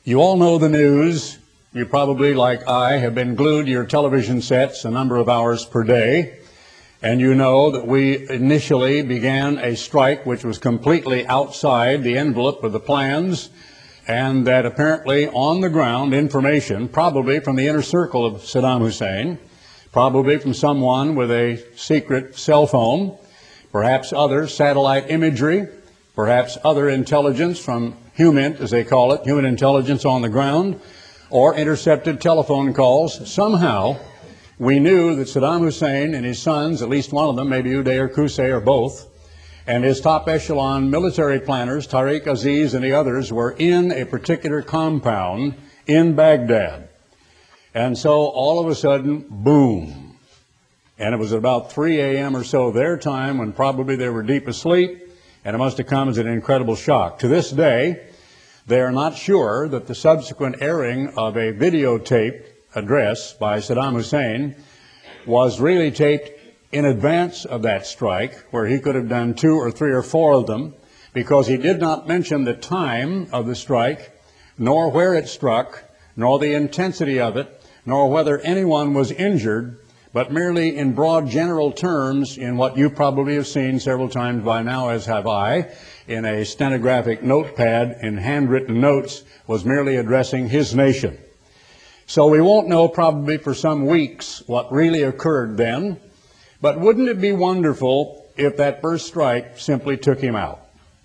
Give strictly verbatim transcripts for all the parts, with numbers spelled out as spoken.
You all know the news. You probably, like I, have been glued to your television sets a number of hours per day. And you know that we initially began a strike which was completely outside the envelope of the plans, and that apparently on the ground information, probably from the inner circle of Saddam Hussein, probably from someone with a secret cell phone, perhaps other satellite imagery, perhaps other intelligence from HUMINT, as they call it, human intelligence on the ground, or intercepted telephone calls. Somehow, we knew that Saddam Hussein and his sons, at least one of them, maybe Uday or Qusay or both, and his top echelon military planners, Tariq Aziz and the others, were in a particular compound in Baghdad. And so all of a sudden, boom. And it was about three A M or so their time when probably they were deep asleep, and it must have come as an incredible shock. To this day, they are not sure that the subsequent airing of a videotape address by Saddam Hussein was really taped in advance of that strike, where he could have done two or three or four of them, because he did not mention the time of the strike, nor where it struck, nor the intensity of it, nor whether anyone was injured, but merely in broad general terms in what you probably have seen several times by now, as have I, in a stenographic notepad in handwritten notes, was merely addressing his nation. So we won't know probably for some weeks what really occurred then, but wouldn't it be wonderful if that first strike simply took him out?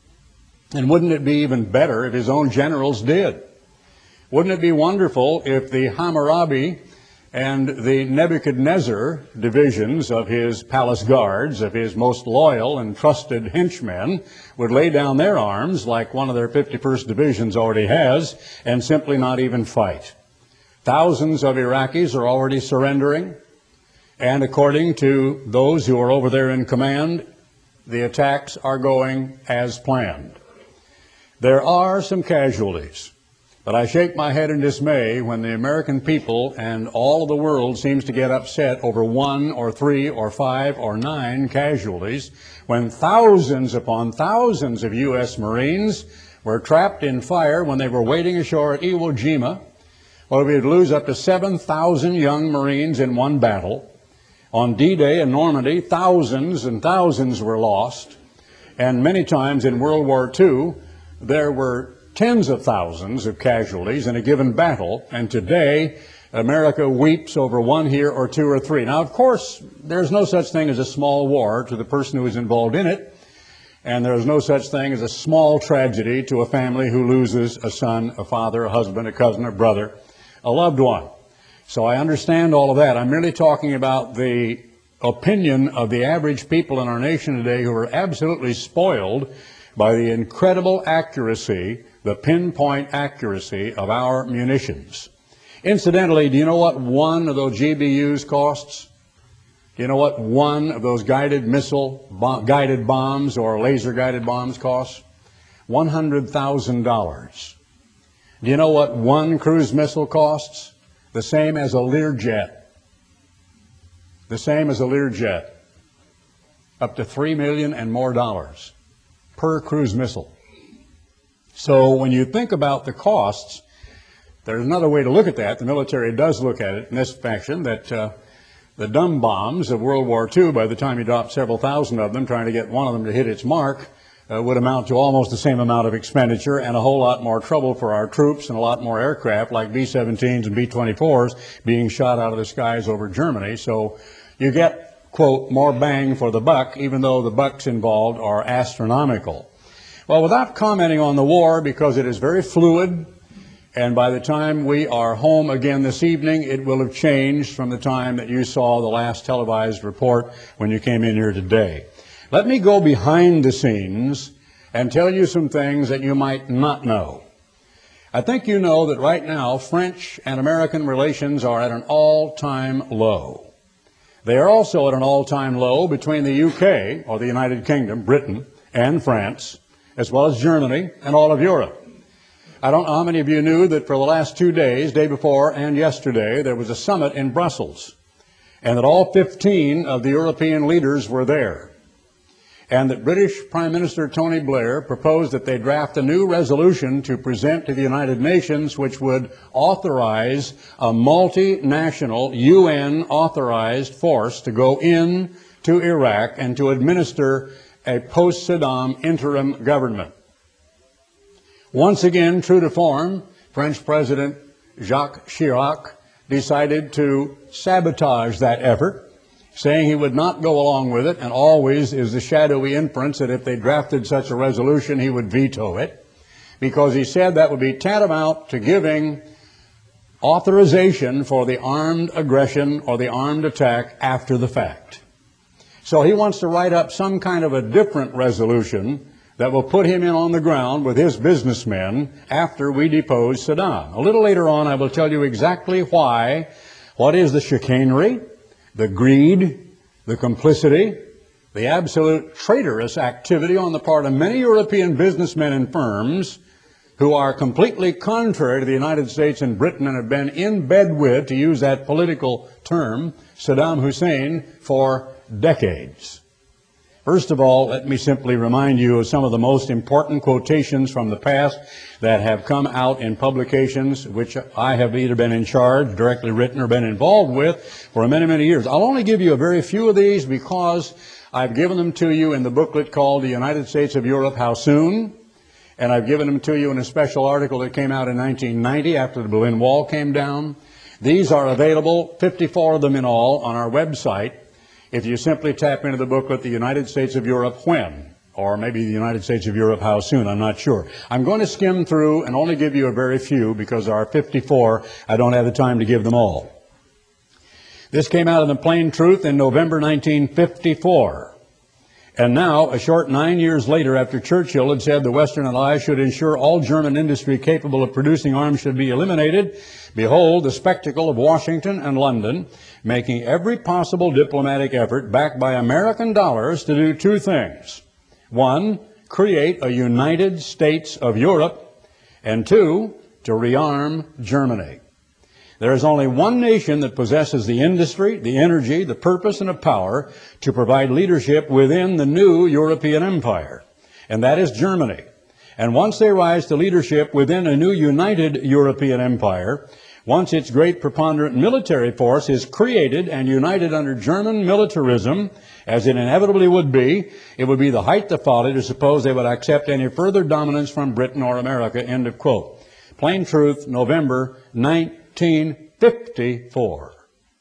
And wouldn't it be even better if his own generals did? Wouldn't it be wonderful if the Hammurabi and the Nebuchadnezzar divisions of his palace guards, of his most loyal and trusted henchmen, would lay down their arms like one of their fifty-first divisions already has, and simply not even fight? Thousands of Iraqis are already surrendering, and according to those who are over there in command, the attacks are going as planned. There are some casualties, but I shake my head in dismay when the American people and all of the world seems to get upset over one or three or five or nine casualties, when thousands upon thousands of U S Marines were trapped in fire when they were waiting ashore at Iwo Jima. Well, we'd lose up to seven thousand young Marines in one battle. On D-Day in Normandy, thousands and thousands were lost. And many times in World War Two, there were tens of thousands of casualties in a given battle. And today, America weeps over one here or two or three. Now, of course, there's no such thing as a small war to the person who is involved in it. And there's no such thing as a small tragedy to a family who loses a son, a father, a husband, a cousin, a brother, a loved one. So I understand all of that. I'm merely talking about the opinion of the average people in our nation today who are absolutely spoiled by the incredible accuracy, the pinpoint accuracy of our munitions. Incidentally, do you know what one of those G B Us costs? Do you know what one of those guided missile, bomb, guided bombs or laser guided bombs costs? one hundred thousand dollars. Do you know what one cruise missile costs? The same as a Learjet. The same as a Learjet. Up to three million dollars and more dollars per cruise missile. So when you think about the costs, there's another way to look at that. The military does look at it in this fashion, that uh, the dumb bombs of World War Two, by the time you dropped several thousand of them, trying to get one of them to hit its mark, Uh, would amount to almost the same amount of expenditure and a whole lot more trouble for our troops and a lot more aircraft like B seventeens and B twenty-fours being shot out of the skies over Germany. So you get, quote, more bang for the buck, even though the bucks involved are astronomical. Well, without commenting on the war, because it is very fluid, and by the time we are home again this evening, it will have changed from the time that you saw the last televised report when you came in here today. Let me go behind the scenes and tell you some things that you might not know. I think you know that right now French and American relations are at an all-time low. They are also at an all-time low between the U K, or the United Kingdom, Britain, and France, as well as Germany and all of Europe. I don't know how many of you knew that for the last two days, day before and yesterday, there was a summit in Brussels, and that all fifteen of the European leaders were there. and that British Prime Minister Tony Blair proposed that they draft a new resolution to present to the United Nations which would authorize a multinational U N authorized force to go in to Iraq and to administer a post-Saddam interim government. Once again, true to form, French President Jacques Chirac decided to sabotage that effort, saying he would not go along with it, and always is the shadowy inference that if they drafted such a resolution, he would veto it, because he said that would be tantamount to giving authorization for the armed aggression or the armed attack after the fact. So he wants to write up some kind of a different resolution that will put him in on the ground with his businessmen after we depose Saddam. A little later on, I will tell you exactly why, what is the chicanery, the greed, the complicity, the absolute traitorous activity on the part of many European businessmen and firms who are completely contrary to the United States and Britain and have been in bed with, to use that political term, Saddam Hussein for decades. First of all, let me simply remind you of some of the most important quotations from the past that have come out in publications which I have either been in charge, directly written, or been involved with for many, many years. I'll only give you a very few of these because I've given them to you in the booklet called The United States of Europe, How Soon? And I've given them to you in a special article that came out in nineteen ninety after the Berlin Wall came down. These are available, fifty-four of them in all, on our website. If you simply tap into the booklet, The United States of Europe, When? Or maybe The United States of Europe, How Soon? I'm not sure. I'm going to skim through and only give you a very few because there are fifty-four. I don't have the time to give them all. This came out in the Plain Truth in November nineteen fifty-four. And now, a short nine years later, after Churchill had said the Western Allies should ensure all German industry capable of producing arms should be eliminated, behold the spectacle of Washington and London making every possible diplomatic effort backed by American dollars to do two things. One, create a United States of Europe, and two, to rearm Germany. There is only one nation that possesses the industry, the energy, the purpose, and the power to provide leadership within the new European empire, and that is Germany. And once they rise to leadership within a new united European empire, once its great preponderant military force is created and united under German militarism, as it inevitably would be, it would be the height of folly to suppose they would accept any further dominance from Britain or America, end of quote. Plain Truth, November nineteen fifty-four.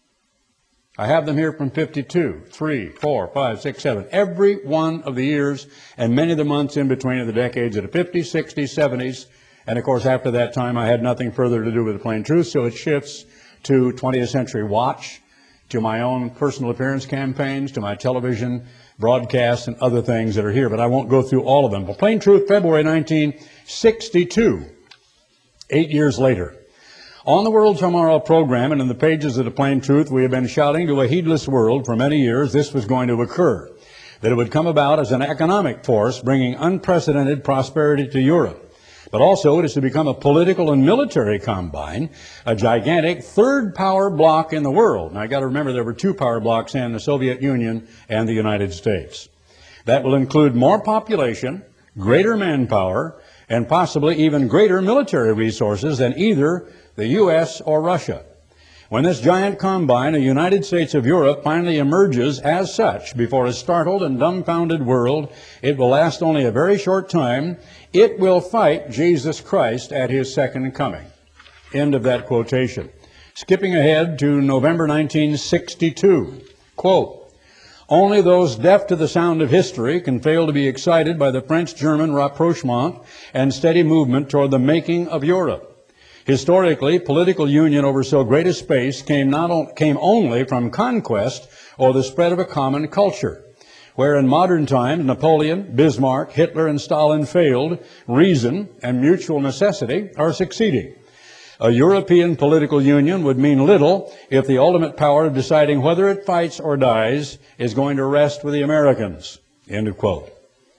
I have them here from fifty-two, three, four, five, six, seven. Every one of the years and many of the months in between of the decades of the fifties, sixties, seventies, and of course after that time I had nothing further to do with the Plain Truth, so it shifts to twentieth Century Watch, to my own personal appearance campaigns, to my television broadcasts and other things that are here, but I won't go through all of them. But Plain Truth, February nineteen sixty-two, eight years later. On the World Tomorrow program and in the pages of the Plain Truth, we have been shouting to a heedless world for many years this was going to occur, that it would come about as an economic force bringing unprecedented prosperity to Europe. But also it is to become a political and military combine, a gigantic third power bloc in the world. Now, I got to remember there were two power blocks in the Soviet Union and the United States. That will include more population, greater manpower, and possibly even greater military resources than either the U S or Russia. When this giant combine, a United States of Europe, finally emerges as such before a startled and dumbfounded world, it will last only a very short time. It will fight Jesus Christ at his second coming. End of that quotation. Skipping ahead to November nineteen sixty-two, quote, only those deaf to the sound of history can fail to be excited by the French-German rapprochement and steady movement toward the making of Europe. Historically, political union over so great a space came, not on, came only from conquest or the spread of a common culture. Where in modern times Napoleon, Bismarck, Hitler, and Stalin failed, reason and mutual necessity are succeeding. A European political union would mean little if the ultimate power of deciding whether it fights or dies is going to rest with the Americans. End of quote.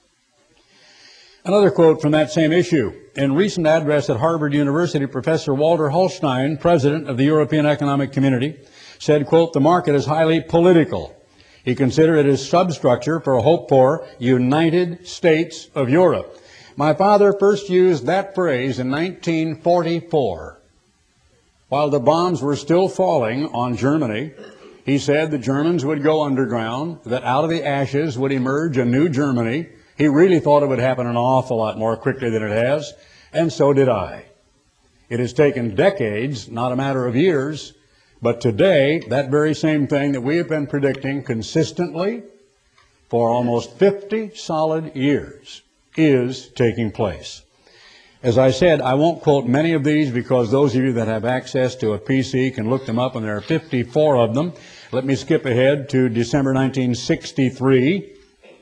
Another quote from that same issue. In recent address at Harvard University, Professor Walter Hallstein, president of the European Economic Community, said, quote, the market is highly political. He considered it his substructure for a hope for United States of Europe. My father first used that phrase in nineteen forty-four. While the bombs were still falling on Germany, he said the Germans would go underground, that out of the ashes would emerge a new Germany. He really thought it would happen an awful lot more quickly than it has, and so did I. It has taken decades, not a matter of years, but today, that very same thing that we have been predicting consistently for almost fifty solid years is taking place. As I said, I won't quote many of these because those of you that have access to a P C can look them up, and there are fifty-four of them. Let me skip ahead to December nineteen sixty-three.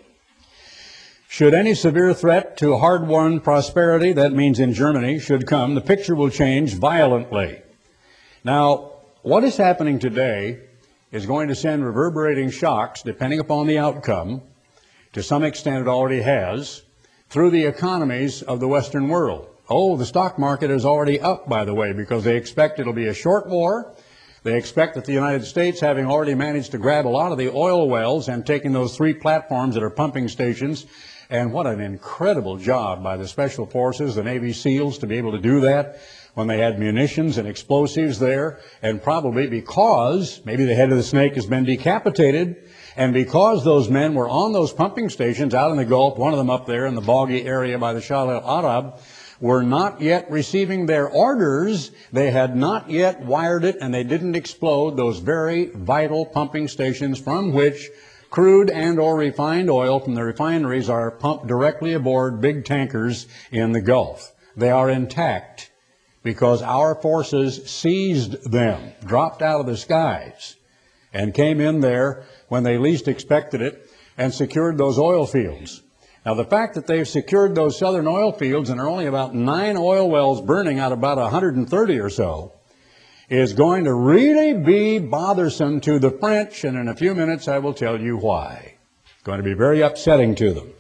Should any severe threat to hard-won prosperity, that means in Germany, should come, the picture will change violently. Now, what is happening today is going to send reverberating shocks, depending upon the outcome, to some extent it already has, through the economies of the Western world. Oh, the stock market is already up, by the way, because they expect it'll be a short war. They expect that the United States, having already managed to grab a lot of the oil wells and taking those three platforms that are pumping stations, and what an incredible job by the Special Forces, the Navy SEALs, to be able to do that when they had munitions and explosives there, and probably because maybe the head of the snake has been decapitated, and because those men were on those pumping stations out in the Gulf, one of them up there in the boggy area by the Shah al-Arab, were not yet receiving their orders. They had not yet wired it, and they didn't explode those very vital pumping stations from which crude and or refined oil from the refineries are pumped directly aboard big tankers in the Gulf. They are intact because our forces seized them, dropped out of the skies, and came in there when they least expected it and secured those oil fields. Now, the fact that they've secured those southern oil fields and there are only about nine oil wells burning out of about one hundred thirty or so is going to really be bothersome to the French, and in a few minutes I will tell you why. It's going to be very upsetting to them.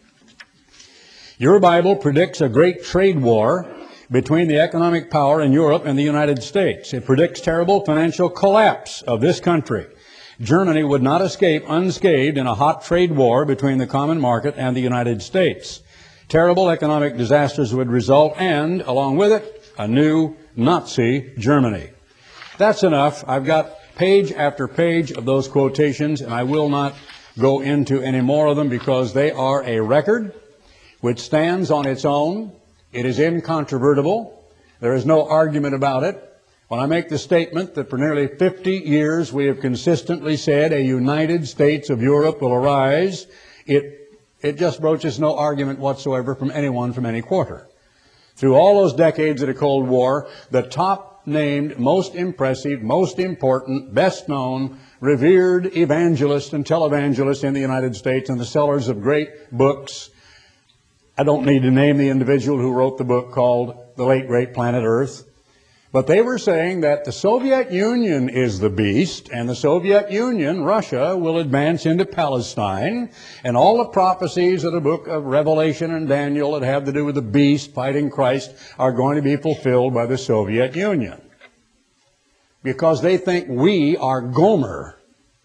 Your Bible predicts a great trade war between the economic power in Europe and the United States. It predicts terrible financial collapse of this country. Germany would not escape unscathed in a hot trade war between the common market and the United States. Terrible economic disasters would result, and, along with it, a new Nazi Germany. That's enough. I've got page after page of those quotations, and I will not go into any more of them because they are a record which stands on its own. It is incontrovertible. There is no argument about it. When I make the statement that for nearly fifty years we have consistently said a United States of Europe will arise, it, it just broaches no argument whatsoever from anyone from any quarter. Through all those decades of the Cold War, the top named, most impressive, most important, best known, revered evangelist and televangelist in the United States and the sellers of great books. I don't need to name the individual who wrote the book called The Late Great Planet Earth. But they were saying that the Soviet Union is the beast, and the Soviet Union, Russia, will advance into Palestine, and all the prophecies of the book of Revelation and Daniel that have to do with the beast fighting Christ are going to be fulfilled by the Soviet Union. Because they think we are Gomer,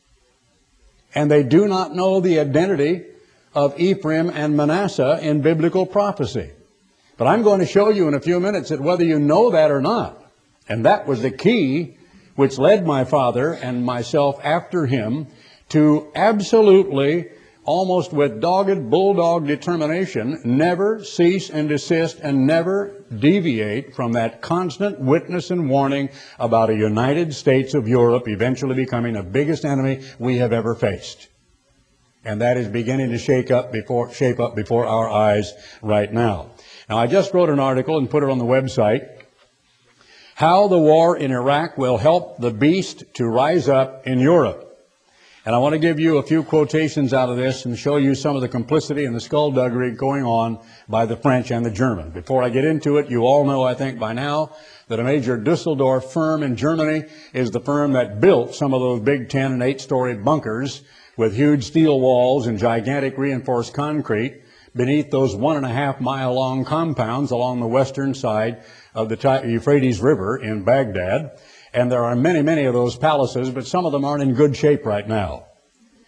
and they do not know the identity of Ephraim and Manasseh in biblical prophecy. But I'm going to show you in a few minutes that whether you know that or not, and that was the key which led my father and myself after him to absolutely, almost with dogged bulldog determination, never cease and desist and never deviate from that constant witness and warning about a United States of Europe eventually becoming the biggest enemy we have ever faced. And that is beginning to shake up before, shape up before our eyes right now. Now, I just wrote an article and put it on the website, How the War in Iraq Will Help the Beast to Rise Up in Europe. And I want to give you a few quotations out of this and show you some of the complicity and the skullduggery going on by the French and the German. Before I get into it, you all know, I think by now, that a major Dusseldorf firm in Germany is the firm that built some of those big ten and eight story bunkers with huge steel walls and gigantic reinforced concrete beneath those one and a half mile long compounds along the western side of the Euphrates River in Baghdad. And there are many, many of those palaces, but some of them aren't in good shape right now.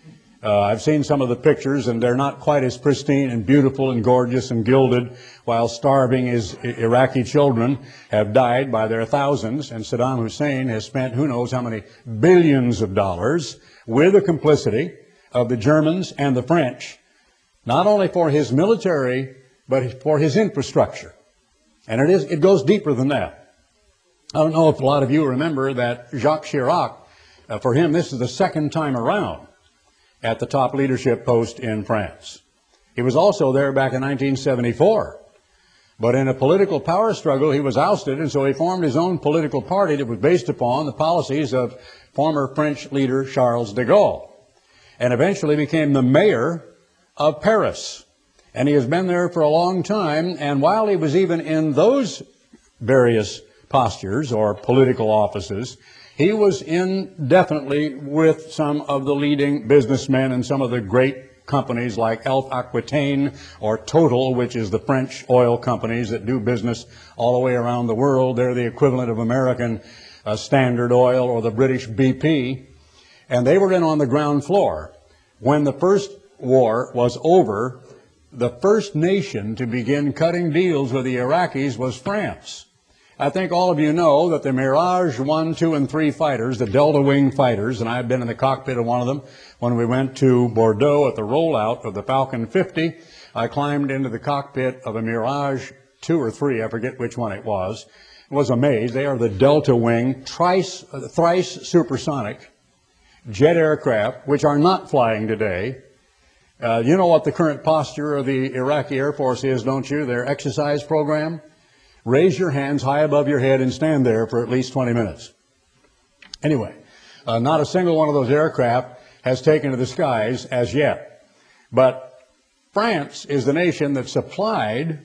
Uh, I've seen some of the pictures, and they're not quite as pristine and beautiful and gorgeous and gilded, while starving is, Iraqi children have died by their thousands, and Saddam Hussein has spent who knows how many billions of dollars with the complicity of the Germans and the French, not only for his military, but for his infrastructure. And it is, it goes deeper than that. I don't know if a lot of you remember that Jacques Chirac, uh, for him, this is the second time around at the top leadership post in France. He was also there back in nineteen seventy-four. But in a political power struggle, he was ousted, and so he formed his own political party that was based upon the policies of former French leader Charles de Gaulle, and eventually became the mayor of Paris. And he has been there for a long time, and while he was even in those various postures or political offices, he was indefinitely with some of the leading businessmen and some of the great companies like Elf Aquitaine or Total, which is the French oil companies that do business all the way around the world. They're the equivalent of American uh, Standard Oil or the British B P. And they were in on the ground floor. When the first war was over, the first nation to begin cutting deals with the Iraqis was France. I think all of you know that the Mirage one, two, and three fighters, the Delta Wing fighters, and I've been in the cockpit of one of them when we went to Bordeaux at the rollout of the Falcon fifty. I climbed into the cockpit of a Mirage two or three, I forget which one it was. I was amazed. They are the Delta Wing, thrice, uh, thrice supersonic jet aircraft, which are not flying today. Uh, you know what the current posture of the Iraqi Air Force is, don't you? Their exercise program? Raise your hands high above your head and stand there for at least twenty minutes. Anyway, uh, not a single one of those aircraft has taken to the skies as yet. But France is the nation that supplied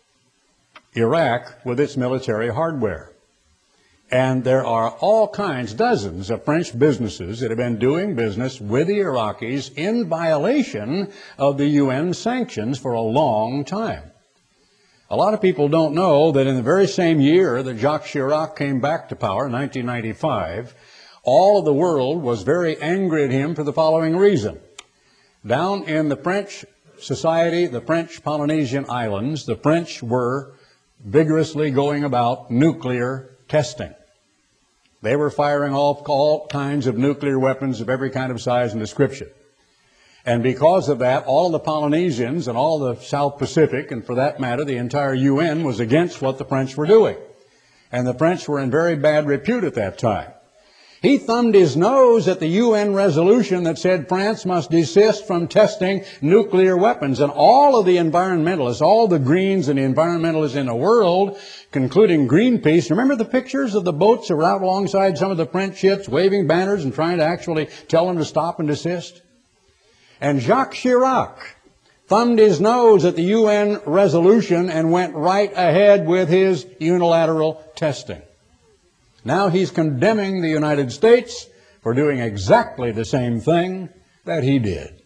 Iraq with its military hardware. And there are all kinds, dozens of French businesses that have been doing business with the Iraqis in violation of the U N sanctions for a long time. A lot of people don't know that in the very same year that Jacques Chirac came back to power, nineteen ninety-five, all of the world was very angry at him for the following reason. Down in the French society, the French Polynesian Islands, the French were vigorously going about nuclear testing. They were firing off all kinds of nuclear weapons of every kind of size and description. And because of that, all the Polynesians and all the South Pacific, and for that matter, the entire U N, was against what the French were doing. And the French were in very bad repute at that time. He thumbed his nose at the U N resolution that said France must desist from testing nuclear weapons. And all of the environmentalists, all the Greens and the environmentalists in the world, concluding Greenpeace, remember the pictures of the boats that were out alongside some of the French ships waving banners and trying to actually tell them to stop and desist? And Jacques Chirac thumbed his nose at the U N resolution and went right ahead with his unilateral testing. Now he's condemning the United States for doing exactly the same thing that he did.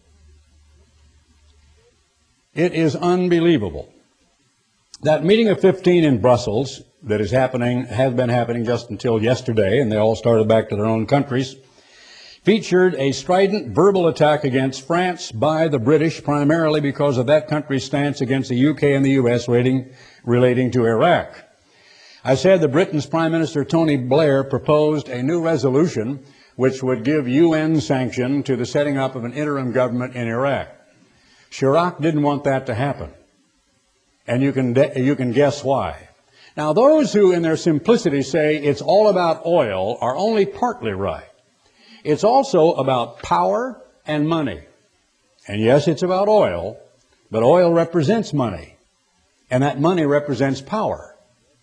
It is unbelievable. That meeting of fifteen in Brussels that is happening, has been happening just until yesterday, and they all started back to their own countries, featured a strident verbal attack against France by the British, primarily because of that country's stance against the U K and the U S relating, relating to Iraq. I said that Britain's Prime Minister Tony Blair proposed a new resolution which would give U N sanction to the setting up of an interim government in Iraq. Chirac didn't want that to happen. And you can, you can guess why. Now, those who in their simplicity say it's all about oil are only partly right. It's also about power and money. And yes, it's about oil, but oil represents money. And that money represents power.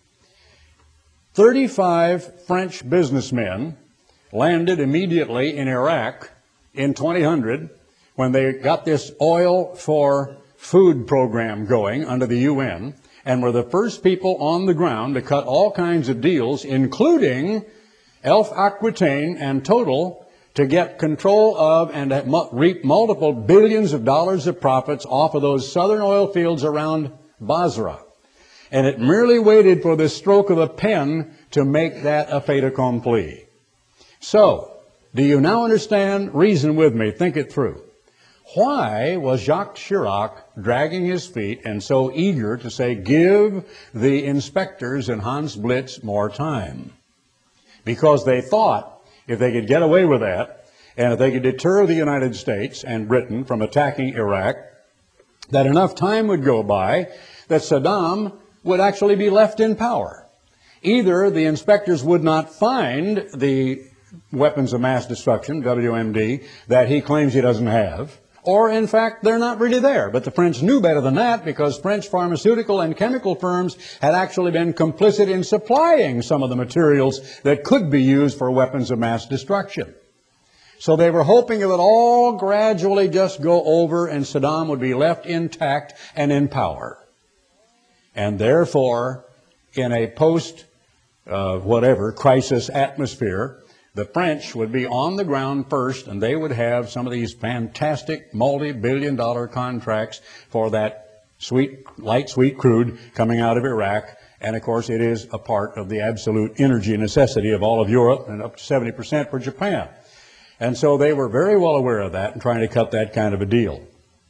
thirty-five French businessmen landed immediately in Iraq in two thousand when they got this oil for food program going under the U N, and were the first people on the ground to cut all kinds of deals, including Elf Aquitaine and Total, to get control of and reap multiple billions of dollars of profits off of those southern oil fields around Basra. And it merely waited for the stroke of a pen to make that a fait accompli. So, do you now understand? Reason with me, think it through. Why was Jacques Chirac dragging his feet and so eager to say, give the inspectors and Hans Blitz more time? Because they thought if they could get away with that, and if they could deter the United States and Britain from attacking Iraq, that enough time would go by that Saddam would actually be left in power. Either the inspectors would not find the weapons of mass destruction, W M D, that he claims he doesn't have, or in fact they're not really there. But the French knew better than that, because French pharmaceutical and chemical firms had actually been complicit in supplying some of the materials that could be used for weapons of mass destruction. So they were hoping it would all gradually just go over and Saddam would be left intact and in power. And therefore, in a post uh, whatever crisis atmosphere, the French would be on the ground first, and they would have some of these fantastic multi-billion dollar contracts for that sweet, light sweet crude coming out of Iraq. And of course, it is a part of the absolute energy necessity of all of Europe, and up to seventy percent for Japan. And so they were very well aware of that and trying to cut that kind of a deal.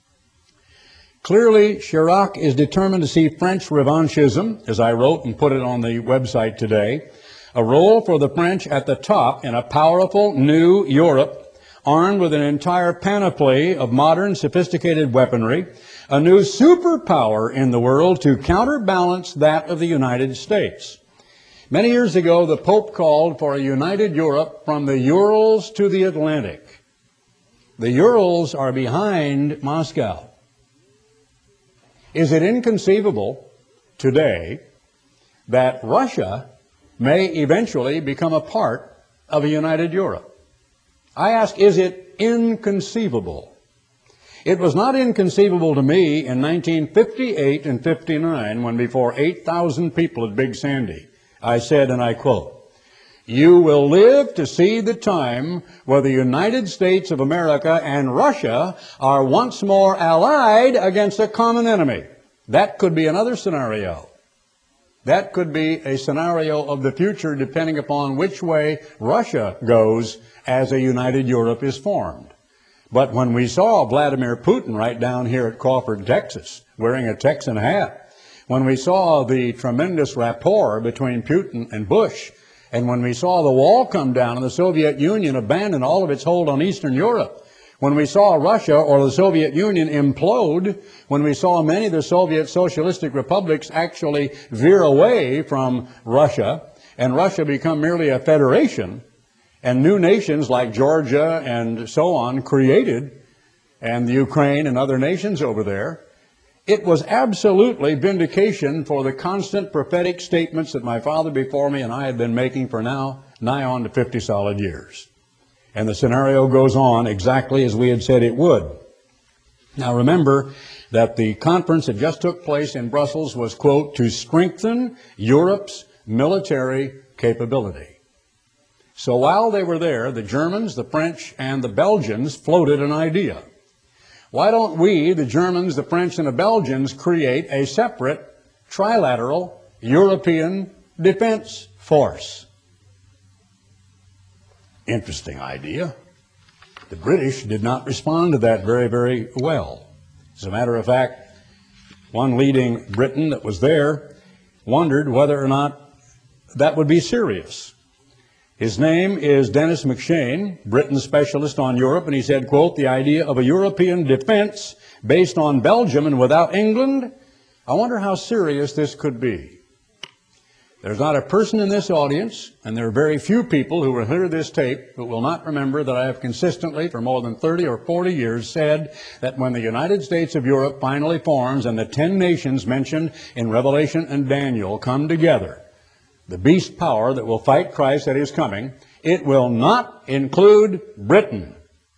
Clearly, Chirac is determined to see French revanchism, as I wrote and put it on the website today, a role for the French at the top in a powerful new Europe, armed with an entire panoply of modern, sophisticated weaponry, a new superpower in the world to counterbalance that of the United States. Many years ago, the Pope called for a united Europe from the Urals to the Atlantic. The Urals are behind Moscow. Is it inconceivable today that Russia may eventually become a part of a united Europe? I ask, is it inconceivable? It was not inconceivable to me in nineteen fifty-eight and fifty-nine, when before eight thousand people at Big Sandy, I said, and I quote, "You will live to see the time where the United States of America and Russia are once more allied against a common enemy." That could be another scenario. That could be a scenario of the future, depending upon which way Russia goes as a united Europe is formed. But when we saw Vladimir Putin right down here at Crawford, Texas, wearing a Texan hat, when we saw the tremendous rapport between Putin and Bush, and when we saw the wall come down and the Soviet Union abandon all of its hold on Eastern Europe, when we saw Russia or the Soviet Union implode, when we saw many of the Soviet socialistic republics actually veer away from Russia, and Russia become merely a federation, and new nations like Georgia and so on created, and the Ukraine and other nations over there, it was absolutely vindication for the constant prophetic statements that my father before me and I had been making for now nigh on to fifty solid years. And the scenario goes on exactly as we had said it would. Now remember that the conference that just took place in Brussels was, quote, to strengthen Europe's military capability. So while they were there, the Germans, the French, and the Belgians floated an idea. Why don't we, the Germans, the French, and the Belgians, create a separate trilateral European defense force? Interesting idea. The British did not respond to that very, very well. As a matter of fact, one leading Briton that was there wondered whether or not that would be serious. His name is Dennis McShane, Britain's specialist on Europe, and he said, quote, the idea of a European defense based on Belgium and without England, I wonder how serious this could be. There's not a person in this audience, and there are very few people who will hear this tape who will not remember that I have consistently for more than thirty or forty years said that when the United States of Europe finally forms and the ten nations mentioned in Revelation and Daniel come together, the beast power that will fight Christ that is coming, it will not include Britain.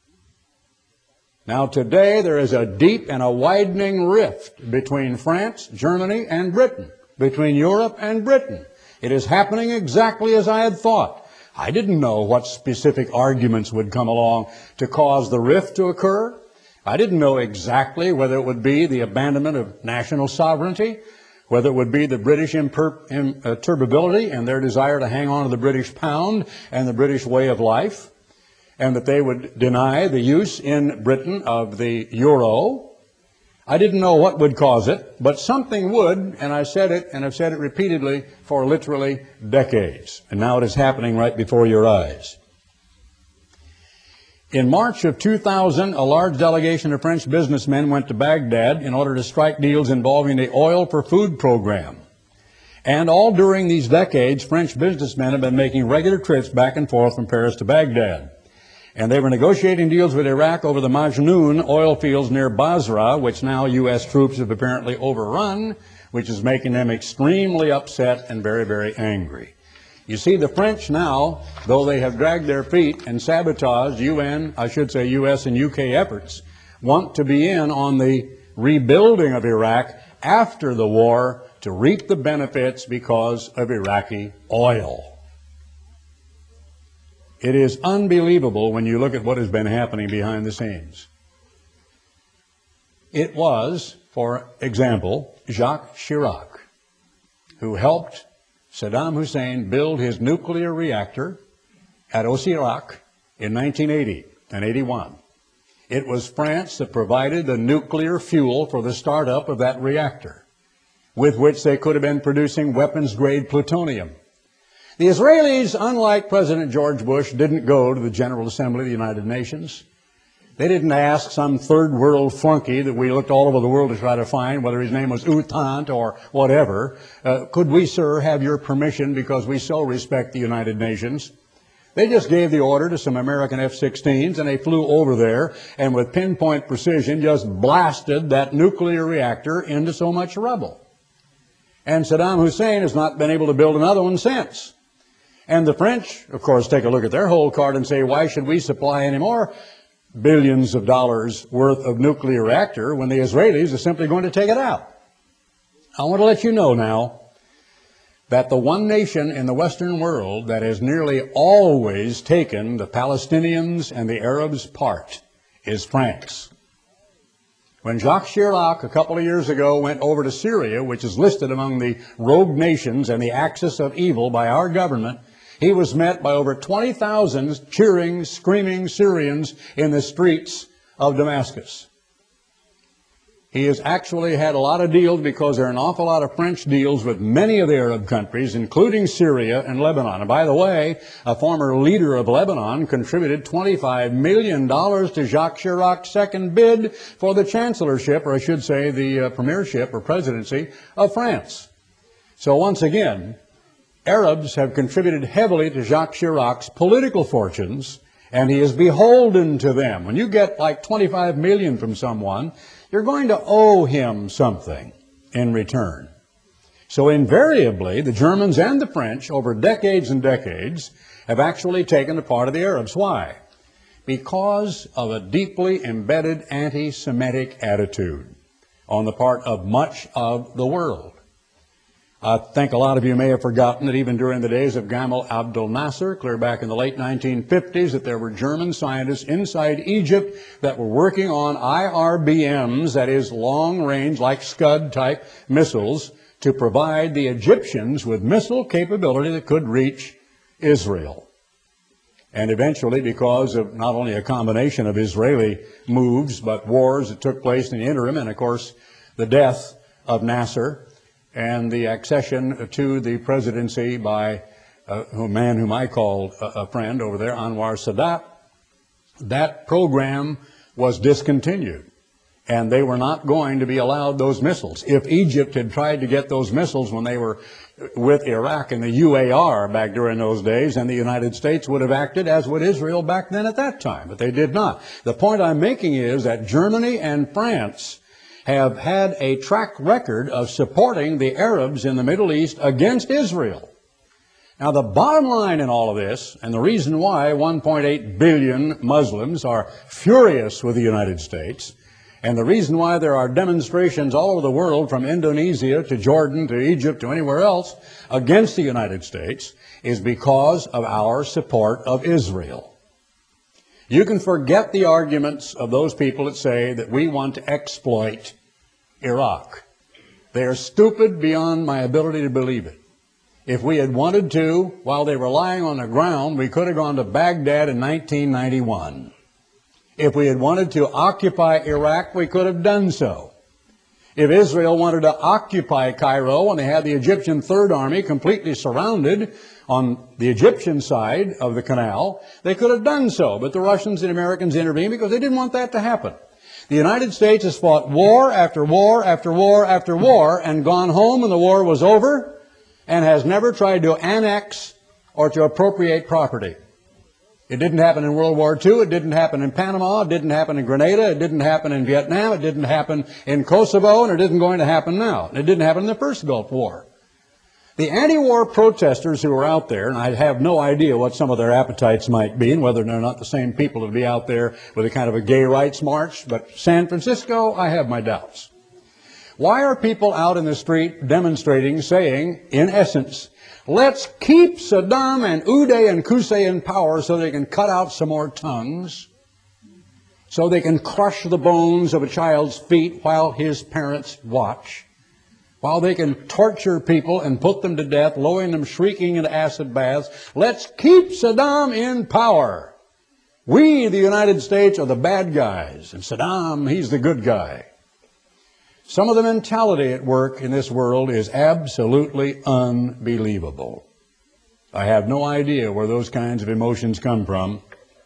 Now today there is a deep and a widening rift between France, Germany, and Britain, between Europe and Britain. It is happening exactly as I had thought. I didn't know what specific arguments would come along to cause the rift to occur. I didn't know exactly whether it would be the abandonment of national sovereignty, whether it would be the British imperturbability and their desire to hang on to the British pound and the British way of life. and that they would deny the use in Britain of the euro. I didn't know what would cause it, but something would, and I said it, and I've said it repeatedly for literally decades. And now it is happening right before your eyes. In March of two thousand, a large delegation of French businessmen went to Baghdad in order to strike deals involving the Oil for Food program. And all during these decades, French businessmen have been making regular trips back and forth from Paris to Baghdad. And they were negotiating deals with Iraq over the Majnoon oil fields near Basra, which now U S troops have apparently overrun, which is making them extremely upset and very, very angry. You see, the French now, though they have dragged their feet and sabotaged U N, I should say U S and U K efforts, want to be in on the rebuilding of Iraq after the war to reap the benefits because of Iraqi oil. It is unbelievable when you look at what has been happening behind the scenes. It was, for example, Jacques Chirac who helped Saddam Hussein build his nuclear reactor at Osirak in nineteen eighty and eighty-one. It was France that provided the nuclear fuel for the startup of that reactor, with which they could have been producing weapons-grade plutonium. The Israelis, unlike President George Bush, didn't go to the General Assembly of the United Nations. They didn't ask some third world flunky that we looked all over the world to try to find, whether his name was Outant or whatever, uh, could we, sir, have your permission because we so respect the United Nations? They just gave the order to some American F sixteens, and they flew over there and with pinpoint precision just blasted that nuclear reactor into so much rubble. And Saddam Hussein has not been able to build another one since. And the French, of course, take a look at their whole card and say, why should we supply any more billions of dollars worth of nuclear reactor when the Israelis are simply going to take it out? I want to let you know now that the one nation in the Western world that has nearly always taken the Palestinians and the Arabs' part is France. When Jacques Chirac, a couple of years ago, went over to Syria, which is listed among the rogue nations and the axis of evil by our government, he was met by over twenty thousand cheering, screaming Syrians in the streets of Damascus. He has actually had a lot of deals because there are an awful lot of French deals with many of the Arab countries, including Syria and Lebanon. And by the way, a former leader of Lebanon contributed twenty-five million dollars to Jacques Chirac's second bid for the chancellorship, or I should say the uh, premiership or presidency of France. So once again, Arabs have contributed heavily to Jacques Chirac's political fortunes, and he is beholden to them. When you get like twenty-five million dollars from someone, you're going to owe him something in return. So invariably, the Germans and the French, over decades and decades, have actually taken the part of the Arabs. Why? Because of a deeply embedded anti-Semitic attitude on the part of much of the world. I think a lot of you may have forgotten that even during the days of Gamal Abdel Nasser, clear back in the late nineteen fifties, that there were German scientists inside Egypt that were working on I R B Ms, that is long-range, like Scud-type missiles, to provide the Egyptians with missile capability that could reach Israel. And eventually, because of not only a combination of Israeli moves, but wars that took place in the interim, and of course the death of Nasser, and the accession to the presidency by a man whom I called a friend over there, Anwar Sadat, that program was discontinued. And they were not going to be allowed those missiles. If Egypt had tried to get those missiles when they were with Iraq and the U A R back during those days, and the United States would have acted as would Israel back then at that time, but they did not. The point I'm making is that Germany and France have had a track record of supporting the Arabs in the Middle East against Israel. Now, the bottom line in all of this, and the reason why one point eight billion Muslims are furious with the United States, and the reason why there are demonstrations all over the world, from Indonesia to Jordan to Egypt to anywhere else, against the United States, is because of our support of Israel. You can forget the arguments of those people that say that we want to exploit Iraq. They are stupid beyond my ability to believe it. If we had wanted to, while they were lying on the ground, we could have gone to Baghdad in nineteen ninety-one. If we had wanted to occupy Iraq, we could have done so. If Israel wanted to occupy Cairo when they had the Egyptian Third Army completely surrounded on the Egyptian side of the canal, they could have done so. But the Russians and Americans intervened because they didn't want that to happen. The United States has fought war after war after war after war and gone home when the war was over and has never tried to annex or to appropriate property. It didn't happen in World War Two. It didn't happen in Panama. It didn't happen in Grenada. It didn't happen in Vietnam. It didn't happen in Kosovo, and it isn't going to happen now. It didn't happen in the first Gulf War. The anti-war protesters who are out there, and I have no idea what some of their appetites might be and whether they're not the same people to be out there with a kind of a gay rights march, but San Francisco, I have my doubts. Why are people out in the street demonstrating, saying, in essence, let's keep Saddam and Uday and Qusay in power so they can cut out some more tongues, so they can crush the bones of a child's feet while his parents watch, while they can torture people and put them to death, lowering them shrieking into acid baths. Let's keep Saddam in power. We, the United States, are the bad guys, and Saddam, he's the good guy. Some of the mentality at work in this world is absolutely unbelievable. I have no idea where those kinds of emotions come from,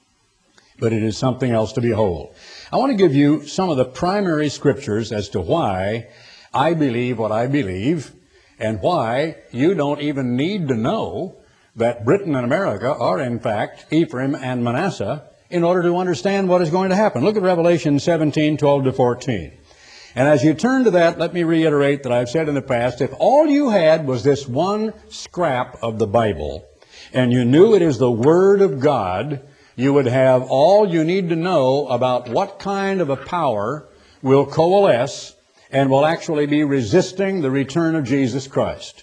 but it is something else to behold. I want to give you some of the primary scriptures as to why I believe what I believe, and why you don't even need to know that Britain and America are in fact Ephraim and Manasseh in order to understand what is going to happen. Look at Revelation seventeen, twelve to fourteen. And as you turn to that, let me reiterate that I've said in the past, if all you had was this one scrap of the Bible, and you knew it is the Word of God, you would have all you need to know about what kind of a power will coalesce and will actually be resisting the return of Jesus Christ.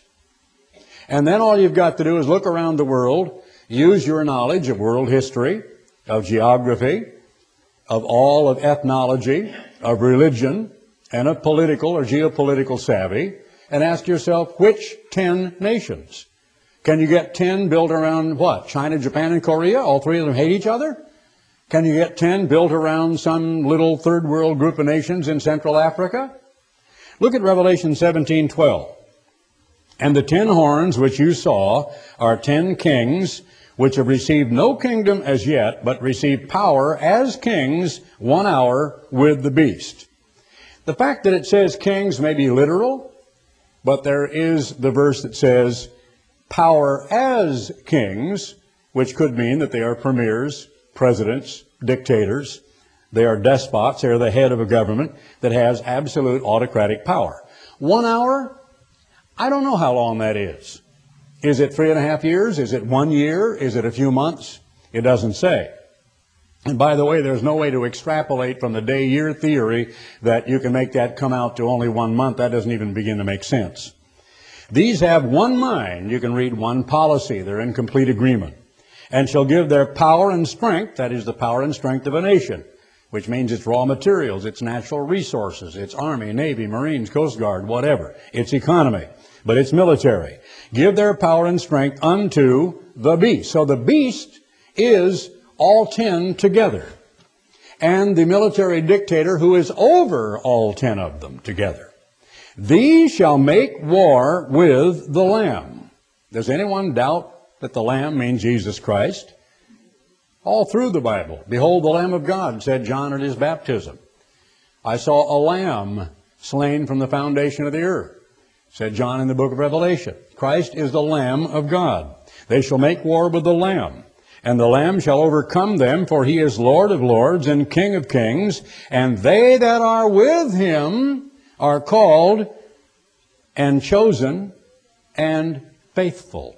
And then all you've got to do is look around the world, use your knowledge of world history, of geography, of all of ethnology, of religion, and of political or geopolitical savvy, and ask yourself, which ten nations? Can you get ten built around what? China, Japan, and Korea? All three of them hate each other? Can you get ten built around some little third world group of nations in Central Africa? Look at Revelation seventeen, twelve. And the ten horns which you saw are ten kings, which have received no kingdom as yet, but received power as kings one hour with the beast. The fact that it says kings may be literal, but there is the verse that says power as kings, which could mean that they are premiers, presidents, dictators. They are despots. They are the head of a government that has absolute autocratic power. One hour? I don't know how long that is. Is it three and a half years? Is it one year? Is it a few months? It doesn't say. And by the way, there's no way to extrapolate from the day-year theory that you can make that come out to only one month. That doesn't even begin to make sense. These have one mind. You can read one policy. They're in complete agreement. And shall give their power and strength, that is the power and strength of a nation, which means its raw materials, its natural resources, its army, navy, marines, coast guard, whatever, its economy, but its military. Give their power and strength unto the beast. So the beast is all ten together, and the military dictator who is over all ten of them together. These shall make war with the Lamb. Does anyone doubt that the Lamb means Jesus Christ? All through the Bible, behold the Lamb of God, said John at his baptism. I saw a lamb slain from the foundation of the earth, said John in the book of Revelation. Christ is the Lamb of God. They shall make war with the Lamb. And the Lamb shall overcome them, for he is Lord of lords and King of kings. And they that are with him are called and chosen and faithful.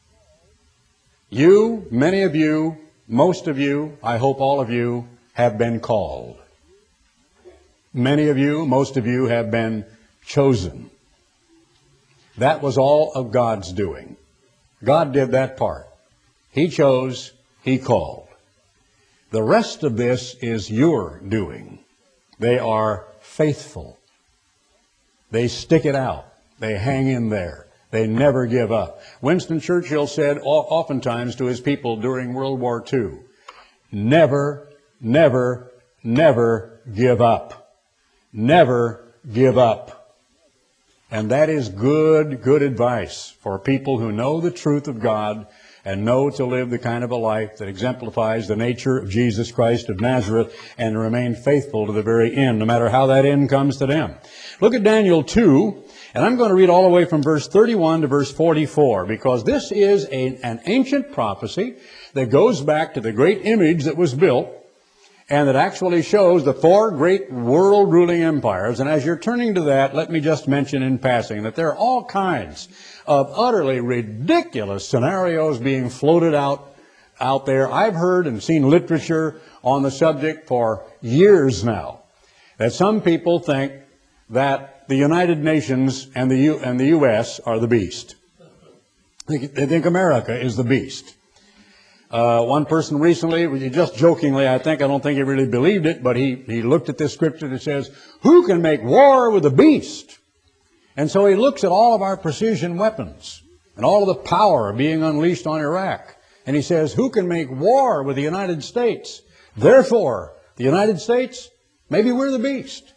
You, many of you, most of you, I hope all of you, have been called. Many of you, most of you, have been chosen. That was all of God's doing. God did that part. He chose, He called. The rest of this is your doing. They are faithful. They stick it out. They hang in there. They never give up. Winston Churchill said oftentimes to his people during World War Two, never, never, never give up. Never give up. And that is good, good advice for people who know the truth of God and know to live the kind of a life that exemplifies the nature of Jesus Christ of Nazareth and to remain faithful to the very end, no matter how that end comes to them. Look at Daniel two, and I'm going to read all the way from verse thirty-one to verse forty-four, because this is a, an ancient prophecy that goes back to the great image that was built and that actually shows the four great world-ruling empires. And as you're turning to that, let me just mention in passing that there are all kinds of utterly ridiculous scenarios being floated out, out there. I've heard and seen literature on the subject for years now, that some people think that the United Nations and the, U, and the U S are the beast. They, they think America is the beast. Uh, one person recently, just jokingly, I think, I don't think he really believed it, but he, he looked at this scripture that says, who can make war with the beast? And so he looks at all of our precision weapons and all of the power being unleashed on Iraq. And he says, who can make war with the United States? Therefore, the United States, maybe we're the beast.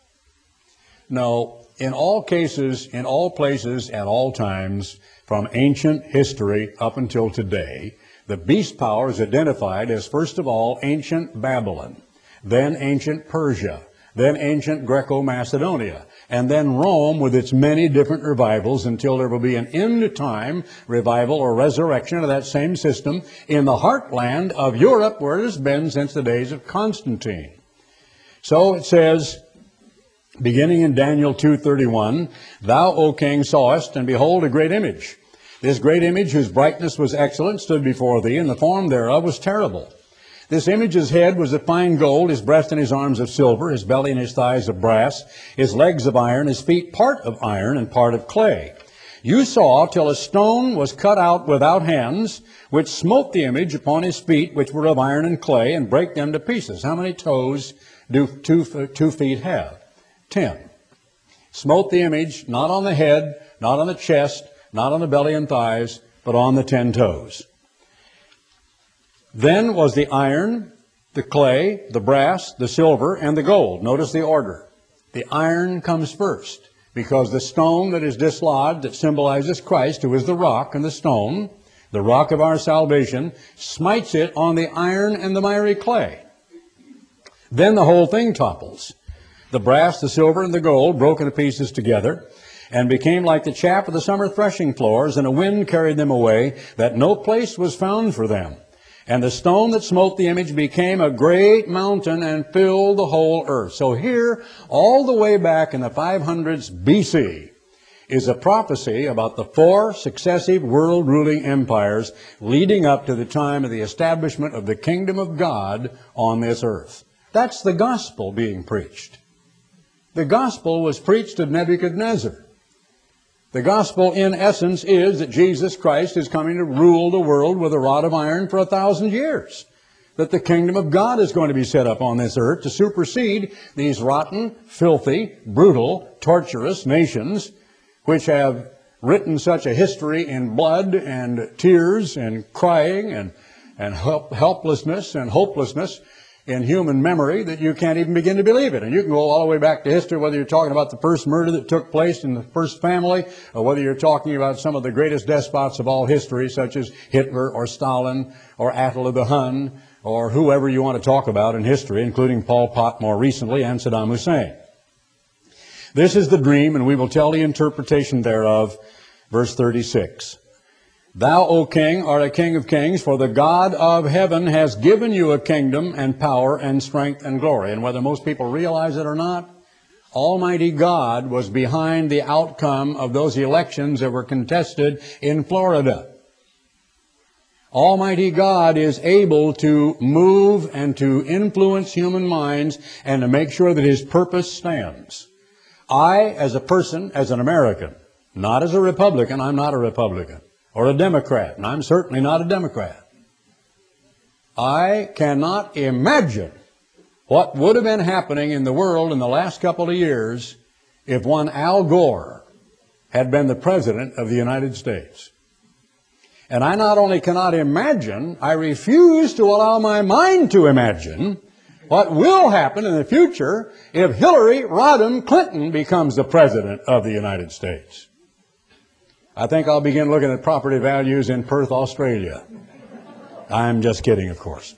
No, in all cases, in all places, at all times, from ancient history up until today, the beast power is identified as, first of all, ancient Babylon, then ancient Persia, then ancient Greco-Macedonia, and then Rome with its many different revivals until there will be an end-time revival or resurrection of that same system in the heartland of Europe, where it has been since the days of Constantine. So it says, beginning in Daniel two thirty-one, thou, O king, sawest, and behold, a great image. This great image, whose brightness was excellent, stood before thee, and the form thereof was terrible. This image's head was of fine gold, his breast and his arms of silver, his belly and his thighs of brass, his legs of iron, his feet part of iron and part of clay. You saw till a stone was cut out without hands, which smote the image upon his feet, which were of iron and clay, and brake them to pieces. How many toes do two, two feet have? Ten. Smote the image, not on the head, not on the chest, not on the belly and thighs, but on the ten toes. Then was the iron, the clay, the brass, the silver, and the gold. Notice the order. The iron comes first, because the stone that is dislodged, that symbolizes Christ, who is the rock and the stone, the rock of our salvation, smites it on the iron and the miry clay. Then the whole thing topples. The brass, the silver, and the gold broken to pieces together, and became like the chaff of the summer threshing floors, and a wind carried them away, that no place was found for them. And the stone that smote the image became a great mountain and filled the whole earth. So here, all the way back in the five hundreds B C, is a prophecy about the four successive world-ruling empires leading up to the time of the establishment of the kingdom of God on this earth. That's the gospel being preached. The gospel was preached to Nebuchadnezzar. The gospel, in essence, is that Jesus Christ is coming to rule the world with a rod of iron for a thousand years. That the kingdom of God is going to be set up on this earth to supersede these rotten, filthy, brutal, torturous nations which have written such a history in blood and tears and crying and, and help, helplessness and hopelessness in human memory that you can't even begin to believe it. And you can go all the way back to history, whether you're talking about the first murder that took place in the first family, or whether you're talking about some of the greatest despots of all history, such as Hitler or Stalin or Attila the Hun, or whoever you want to talk about in history, including Pol Pot more recently and Saddam Hussein. This is the dream, and we will tell the interpretation thereof. Verse thirty-six. Thou, O king, art a king of kings, for the God of heaven has given you a kingdom and power and strength and glory. And whether most people realize it or not, Almighty God was behind the outcome of those elections that were contested in Florida. Almighty God is able to move and to influence human minds and to make sure that His purpose stands. I, as a person, as an American, not as a Republican, I'm not a Republican, or a Democrat, and I'm certainly not a Democrat. I cannot imagine what would have been happening in the world in the last couple of years if one Al Gore had been the President of the United States. And I not only cannot imagine, I refuse to allow my mind to imagine what will happen in the future if Hillary Rodham Clinton becomes the President of the United States. I think I'll begin looking at property values in Perth, Australia. I'm just kidding, of course.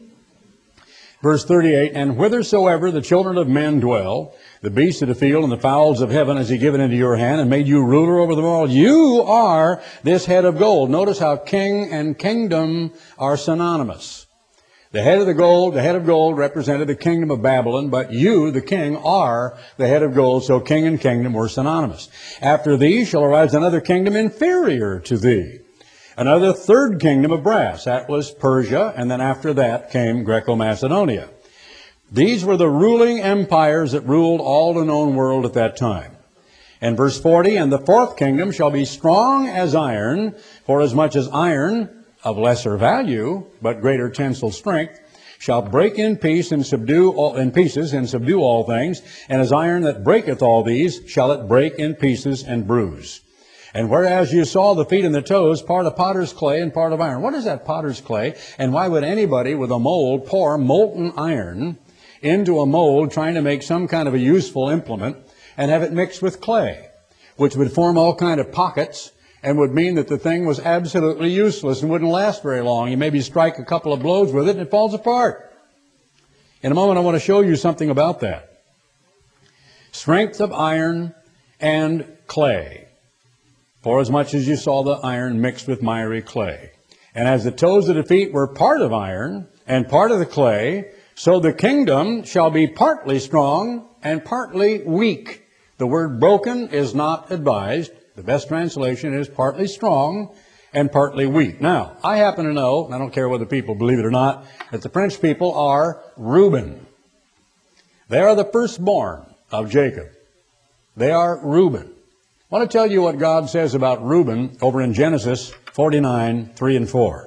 Verse thirty-eight, and whithersoever the children of men dwell, the beasts of the field and the fowls of heaven has he given into your hand and made you ruler over them all. You are this head of gold. Notice how king and kingdom are synonymous. The head of the gold, the head of gold represented the kingdom of Babylon, but you, the king, are the head of gold, so king and kingdom were synonymous. After thee shall arise another kingdom inferior to thee, another third kingdom of brass. That was Persia, and then after that came Greco-Macedonia. These were the ruling empires that ruled all the known world at that time. And verse forty, and the fourth kingdom shall be strong as iron, for as much as iron of lesser value, but greater tensile strength, shall break in peace and subdue all, in pieces and subdue all things, and as iron that breaketh all these, shall it break in pieces and bruise. And whereas you saw the feet and the toes, part of potter's clay and part of iron. What is that potter's clay? And why would anybody with a mold pour molten iron into a mold trying to make some kind of a useful implement and have it mixed with clay, which would form all kind of pockets and would mean that the thing was absolutely useless and wouldn't last very long. You maybe strike a couple of blows with it and it falls apart. In a moment I want to show you something about that. Strength of iron and clay. For as much as you saw the iron mixed with miry clay. And as the toes of the feet were part of iron and part of the clay, so the kingdom shall be partly strong and partly weak. The word broken is not advised. The best translation is partly strong and partly weak. Now, I happen to know, and I don't care whether people believe it or not, that the French people are Reuben. They are the firstborn of Jacob. They are Reuben. I want to tell you what God says about Reuben over in Genesis forty-nine, three and four.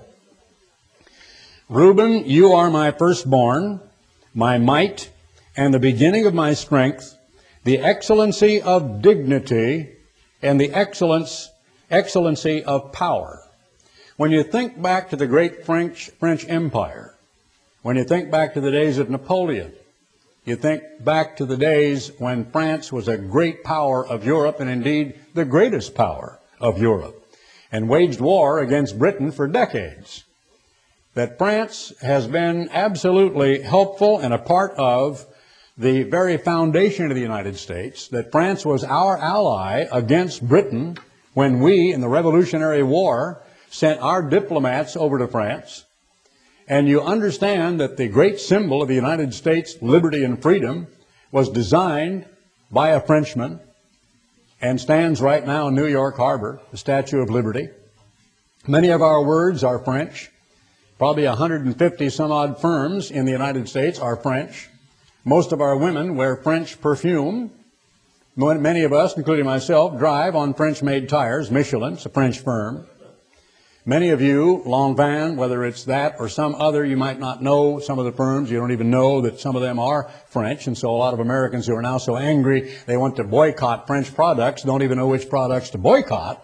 Reuben, you are my firstborn, my might, and the beginning of my strength, the excellency of dignity, and the excellence, excellency of power. When you think back to the great French, French Empire, when you think back to the days of Napoleon, you think back to the days when France was a great power of Europe, and indeed the greatest power of Europe, and waged war against Britain for decades, that France has been absolutely helpful and a part of the very foundation of the United States, that France was our ally against Britain when we, in the Revolutionary War, sent our diplomats over to France. And you understand that the great symbol of the United States, liberty and freedom, was designed by a Frenchman and stands right now in New York Harbor, the Statue of Liberty. Many of our words are French. Probably one hundred fifty some odd firms in the United States are French. Most of our women wear French perfume. Many of us, including myself, drive on French-made tires. Michelin's a French firm. Many of you, Lanvin, whether it's that or some other, you might not know some of the firms. You don't even know that some of them are French. And so a lot of Americans who are now so angry they want to boycott French products don't even know which products to boycott.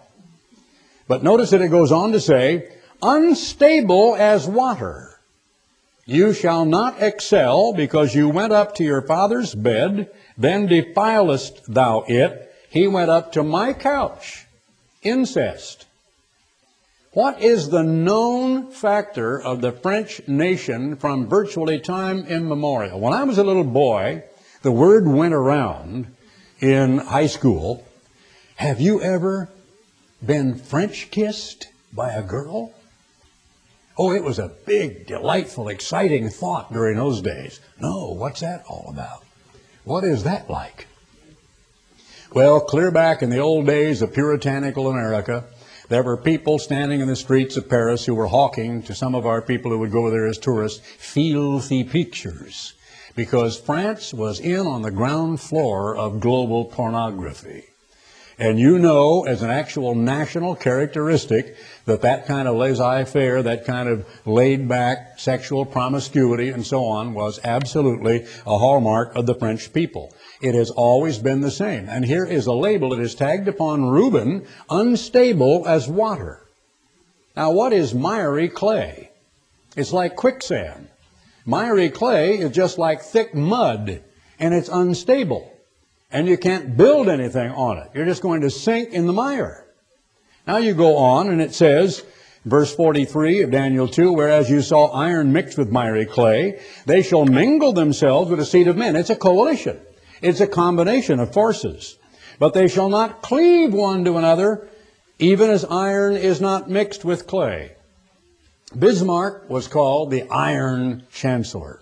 But notice that it goes on to say, unstable as water. You shall not excel, because you went up to your father's bed, then defilest thou it. He went up to my couch. Incest. What is the known factor of the French nation from virtually time immemorial? When I was a little boy, the word went around in high school, have you ever been French kissed by a girl? Oh, it was a big, delightful, exciting thought during those days. No, what's that all about? What is that like? Well, clear back in the old days of puritanical America, there were people standing in the streets of Paris who were hawking to some of our people who would go there as tourists filthy pictures, because France was in on the ground floor of global pornography. And you know, as an actual national characteristic, that that kind of laissez-faire, that kind of laid-back sexual promiscuity and so on was absolutely a hallmark of the French people. It has always been the same. And here is a label that is tagged upon Reuben, unstable as water. Now, what is miry clay? It's like quicksand. Miry clay is just like thick mud, and it's unstable. And you can't build anything on it. You're just going to sink in the mire. Now you go on, and it says, verse forty-three of Daniel two, whereas you saw iron mixed with miry clay, they shall mingle themselves with the seed of men. It's a coalition. It's a combination of forces. But they shall not cleave one to another, even as iron is not mixed with clay. Bismarck was called the Iron Chancellor.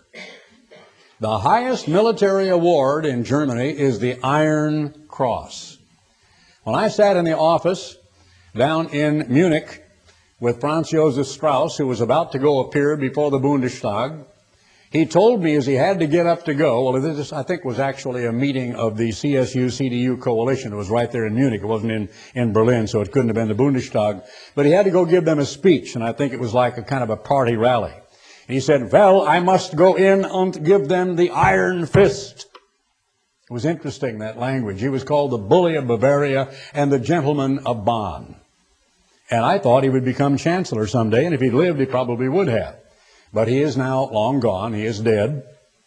The highest military award in Germany is the Iron Cross. When I sat in the office down in Munich with Franz Josef Strauss, who was about to go appear before the Bundestag, he told me as he had to get up to go, well, this I think was actually a meeting of the C S U C D U coalition. It was right there in Munich. It wasn't in, in Berlin, so it couldn't have been the Bundestag. But he had to go give them a speech, and I think it was like a kind of a party rally. He said, well, I must go in and give them the iron fist. It was interesting, that language. He was called the bully of Bavaria and the gentleman of Bonn. And I thought he would become chancellor someday, and if he'd lived, he probably would have. But he is now long gone. He is dead.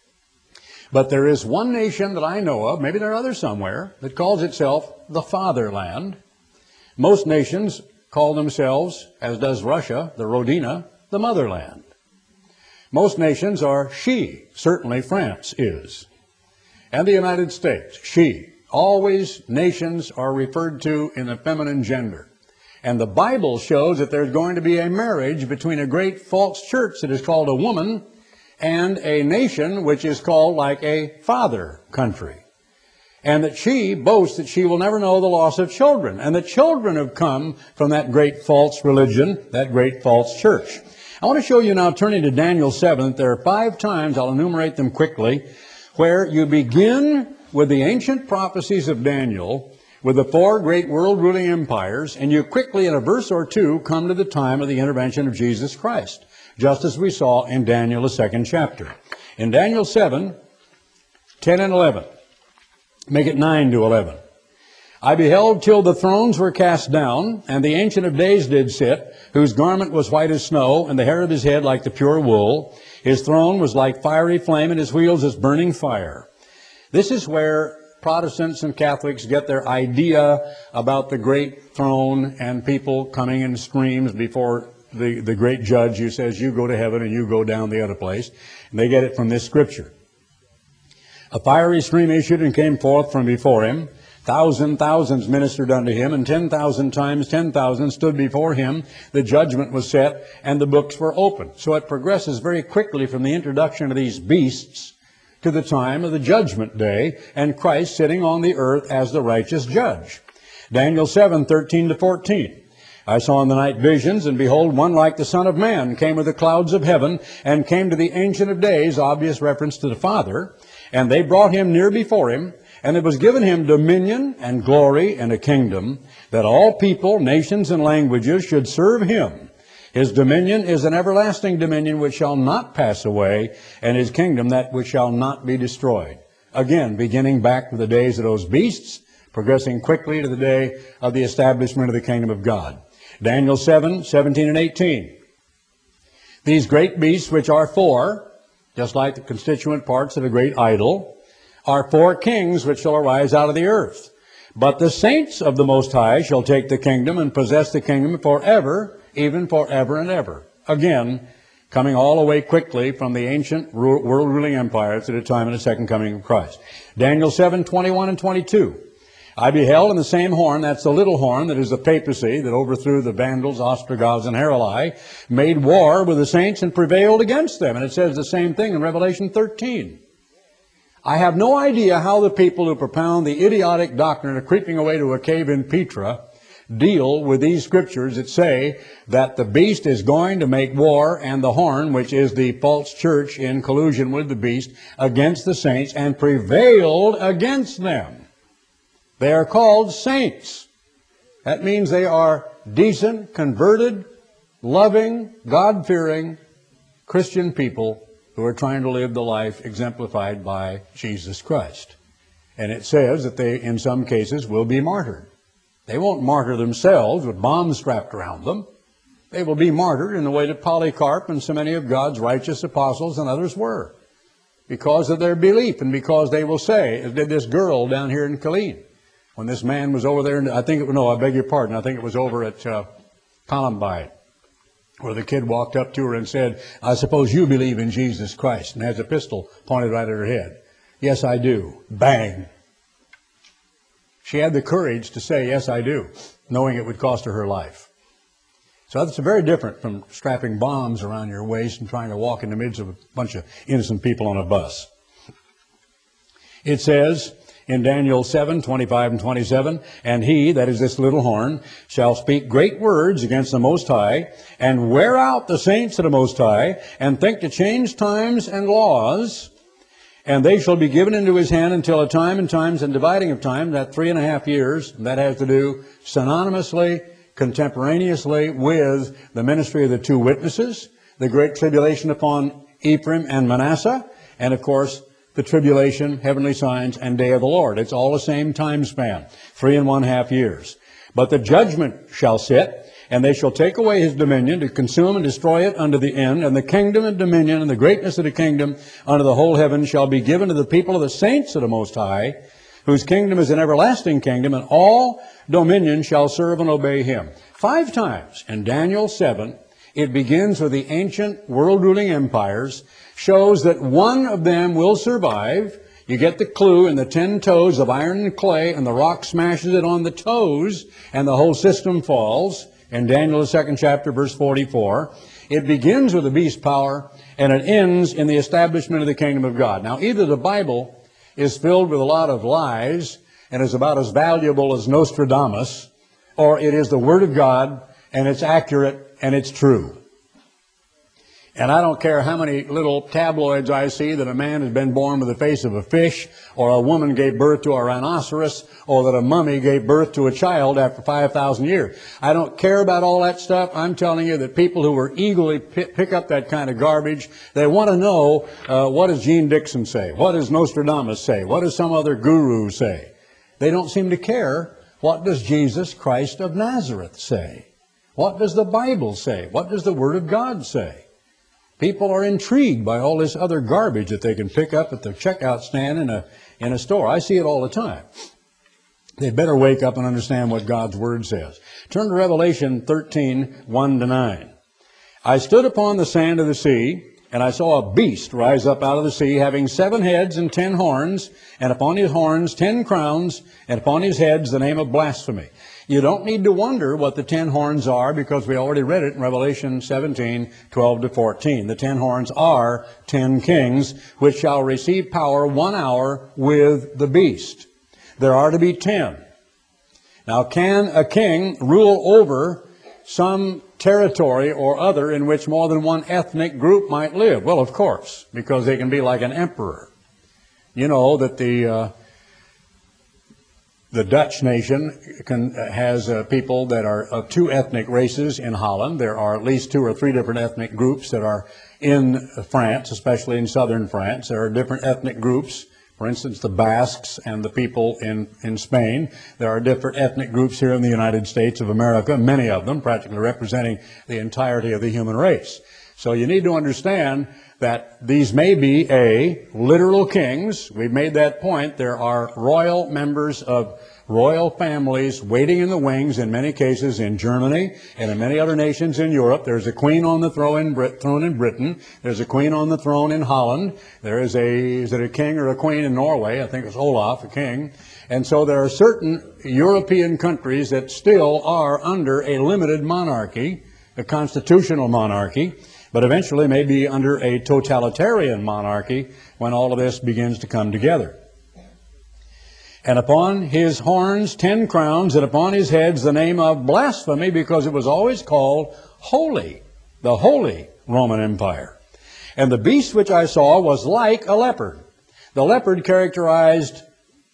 But there is one nation that I know of, maybe there are others somewhere, that calls itself the fatherland. Most nations call themselves, as does Russia, the Rodina, the motherland. Most nations are she. Certainly France is. And the United States, she. Always nations are referred to in the feminine gender. And the Bible shows that there's going to be a marriage between a great false church that is called a woman and a nation which is called like a father country. And that she boasts that she will never know the loss of children. And the children have come from that great false religion, that great false church. I want to show you now, turning to Daniel seven, there are five times, I'll enumerate them quickly, where you begin with the ancient prophecies of Daniel, with the four great world-ruling empires, and you quickly, in a verse or two, come to the time of the intervention of Jesus Christ, just as we saw in Daniel, the second chapter. In Daniel seven, ten and eleven, make it nine to eleven. I beheld till the thrones were cast down, and the Ancient of Days did sit, whose garment was white as snow, and the hair of his head like the pure wool. His throne was like fiery flame, and his wheels as burning fire. This is where Protestants and Catholics get their idea about the great throne and people coming in streams before the, the great judge who says, you go to heaven and you go down the other place. And they get it from this scripture. A fiery stream issued and came forth from before him. Thousand thousands ministered unto him, and ten thousand times ten thousand stood before him. The judgment was set, and the books were opened. So it progresses very quickly from the introduction of these beasts to the time of the judgment day, and Christ sitting on the earth as the righteous judge. Daniel seven, thirteen to fourteen. I saw in the night visions, and behold, one like the Son of Man came with the clouds of heaven, and came to the Ancient of Days, obvious reference to the Father, and they brought him near before him. And it was given him dominion and glory and a kingdom, that all people, nations, and languages should serve him. His dominion is an everlasting dominion which shall not pass away, and his kingdom that which shall not be destroyed. Again, beginning back to the days of those beasts, progressing quickly to the day of the establishment of the kingdom of God. Daniel seven, seventeen and eighteen. These great beasts, which are four, just like the constituent parts of a great idol, are four kings which shall arise out of the earth. But the saints of the Most High shall take the kingdom and possess the kingdom forever, even forever and ever. Again, coming all the way quickly from the ancient world-ruling empires to the time of the second coming of Christ. Daniel seven, twenty-one and twenty-two. I beheld in the same horn, that's the little horn that is the papacy that overthrew the Vandals, Ostrogoths, and Heruli, made war with the saints and prevailed against them. And it says the same thing in Revelation thirteen. I have no idea how the people who propound the idiotic doctrine of creeping away to a cave in Petra deal with these scriptures that say that the beast is going to make war, and the horn, which is the false church in collusion with the beast, against the saints and prevailed against them. They are called saints. That means they are decent, converted, loving, God-fearing Christian people who are trying to live the life exemplified by Jesus Christ. And it says that they, in some cases, will be martyred. They won't martyr themselves with bombs strapped around them. They will be martyred in the way that Polycarp and so many of God's righteous apostles and others were, because of their belief and because they will say, as did this girl down here in Killeen, when this man was over there, and I think it was, no, I beg your pardon, I think it was over at uh, Columbine, where the kid walked up to her and said, I suppose you believe in Jesus Christ, and has a pistol pointed right at her head. Yes, I do. Bang. She had the courage to say, yes, I do, knowing it would cost her her life. So that's very different from strapping bombs around your waist and trying to walk in the midst of a bunch of innocent people on a bus. It says in Daniel seven, twenty-five and twenty-seven, and he, that is this little horn, shall speak great words against the Most High, and wear out the saints of the Most High, and think to change times and laws, and they shall be given into his hand until a time and times and dividing of time, that three and a half years, that has to do synonymously, contemporaneously with the ministry of the two witnesses, the great tribulation upon Ephraim and Manasseh, and of course the tribulation, heavenly signs, and day of the Lord. It's all the same time span, three and one half years. But the judgment shall sit, and they shall take away his dominion to consume and destroy it unto the end, and the kingdom and dominion and the greatness of the kingdom unto the whole heaven shall be given to the people of the saints of the Most High, whose kingdom is an everlasting kingdom, and all dominion shall serve and obey him. Five times in Daniel seven, it begins with the ancient world-ruling empires, shows that one of them will survive. You get the clue in the ten toes of iron and clay, and the rock smashes it on the toes, and the whole system falls. In Daniel, the second chapter, verse forty-four, it begins with the beast power, and it ends in the establishment of the kingdom of God. Now, either the Bible is filled with a lot of lies and is about as valuable as Nostradamus, or it is the Word of God, and it's accurate and it's true. And I don't care how many little tabloids I see that a man has been born with the face of a fish, or a woman gave birth to a rhinoceros, or that a mummy gave birth to a child after five thousand years. I don't care about all that stuff. I'm telling you that people who are eagerly pick up that kind of garbage, they want to know, uh, what does Gene Dixon say? What does Nostradamus say? What does some other guru say? They don't seem to care. What does Jesus Christ of Nazareth say? What does the Bible say? What does the Word of God say? People are intrigued by all this other garbage that they can pick up at the checkout stand in a, in a store. I see it all the time. They'd better wake up and understand what God's Word says. Turn to Revelation thirteen, one to nine. I stood upon the sand of the sea, and I saw a beast rise up out of the sea, having seven heads and ten horns, and upon his horns ten crowns, and upon his heads the name of blasphemy. You don't need to wonder what the ten horns are, because we already read it in Revelation seventeen, twelve to fourteen. The ten horns are ten kings, which shall receive power one hour with the beast. There are to be ten. Now, can a king rule over some territory or other in which more than one ethnic group might live? Well, of course, because they can be like an emperor. You know that the uh, the Dutch nation can, uh, has uh, people that are of two ethnic races in Holland. There are at least two or three different ethnic groups that are in France, especially in southern France. There are different ethnic groups. For instance, the Basques and the people in, in Spain. There are different ethnic groups here in the United States of America, many of them practically representing the entirety of the human race. So you need to understand that these may be a literal kings. We've made that point. There are royal members of royal families waiting in the wings in many cases in Germany and in many other nations in Europe. There's a queen on the throne in, Brit- throne in Britain. There's a queen on the throne in Holland. There is a, is it a king or a queen in Norway? I think it's Olaf, a king. And so there are certain European countries that still are under a limited monarchy, a constitutional monarchy, but eventually may be under a totalitarian monarchy when all of this begins to come together. And upon his horns ten crowns, and upon his heads the name of blasphemy, because it was always called holy, the Holy Roman Empire. And the beast which I saw was like a leopard. The leopard characterized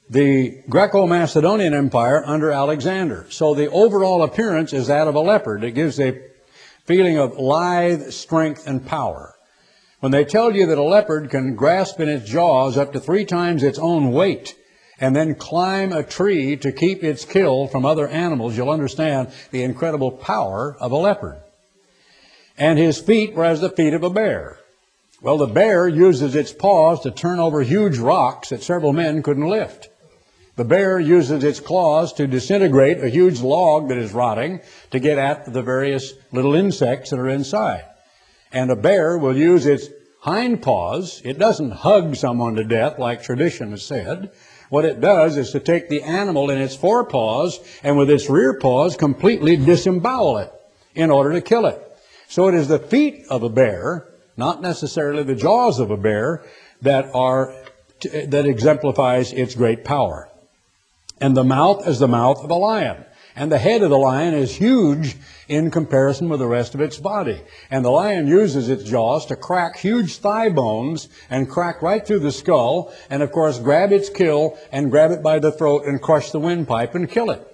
the Greco-Macedonian Empire under Alexander. So the overall appearance is that of a leopard. It gives a feeling of lithe strength and power. When they tell you that a leopard can grasp in its jaws up to three times its own weight and then climb a tree to keep its kill from other animals, you'll understand the incredible power of a leopard. And his feet were as the feet of a bear. Well, the bear uses its paws to turn over huge rocks that several men couldn't lift. The bear uses its claws to disintegrate a huge log that is rotting to get at the various little insects that are inside. And a bear will use its hind paws. It doesn't hug someone to death like tradition has said. What it does is to take the animal in its forepaws and with its rear paws completely disembowel it in order to kill it. So it is the feet of a bear, not necessarily the jaws of a bear, that are that exemplifies its great power. And the mouth is the mouth of a lion. And the head of the lion is huge in comparison with the rest of its body. And the lion uses its jaws to crack huge thigh bones and crack right through the skull and, of course, grab its kill and grab it by the throat and crush the windpipe and kill it.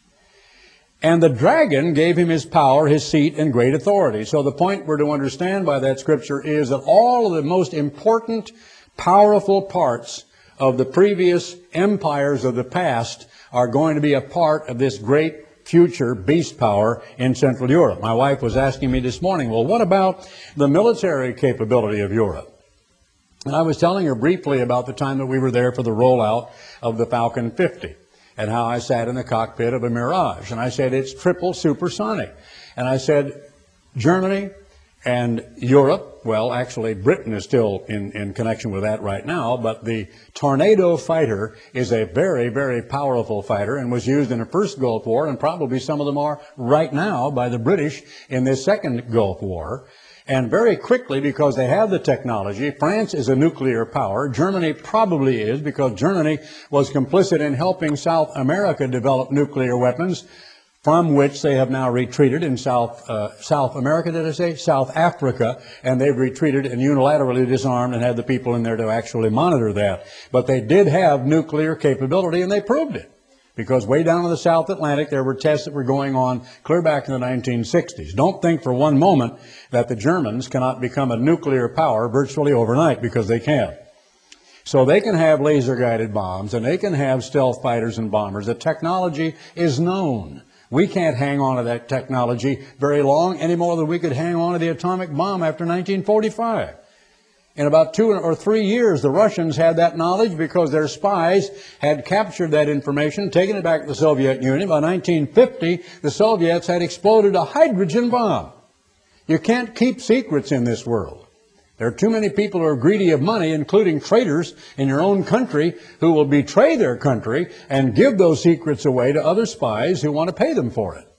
And the dragon gave him his power, his seat, and great authority. So the point we're to understand by that scripture is that all of the most important, powerful parts of the previous empires of the past are going to be a part of this great future beast power in Central Europe. My wife was asking me this morning, well, what about the military capability of Europe? And I was telling her briefly about the time that we were there for the rollout of the Falcon fifty and how I sat in the cockpit of a Mirage. And I said, it's triple supersonic. And I said, Germany and Europe, well, actually Britain is still in, in connection with that right now, but the Tornado fighter is a very, very powerful fighter and was used in the first Gulf War, and probably some of them are right now by the British in this second Gulf War. And very quickly, because they have the technology, France is a nuclear power. Germany probably is, because Germany was complicit in helping South America develop nuclear weapons, from which they have now retreated in South, uh, South America, did I say? South Africa, and they've retreated and unilaterally disarmed and had the people in there to actually monitor that. But they did have nuclear capability, and they proved it. Because way down in the South Atlantic, there were tests that were going on clear back in the nineteen sixties. Don't think for one moment that the Germans cannot become a nuclear power virtually overnight, because they can. So they can have laser-guided bombs, and they can have stealth fighters and bombers. The technology is known. We can't hang on to that technology very long, any more than we could hang on to the atomic bomb after nineteen forty-five. In about two or three years, the Russians had that knowledge because their spies had captured that information, taken it back to the Soviet Union. By nineteen fifty, the Soviets had exploded a hydrogen bomb. You can't keep secrets in this world. There are too many people who are greedy of money, including traitors in your own country, who will betray their country and give those secrets away to other spies who want to pay them for it.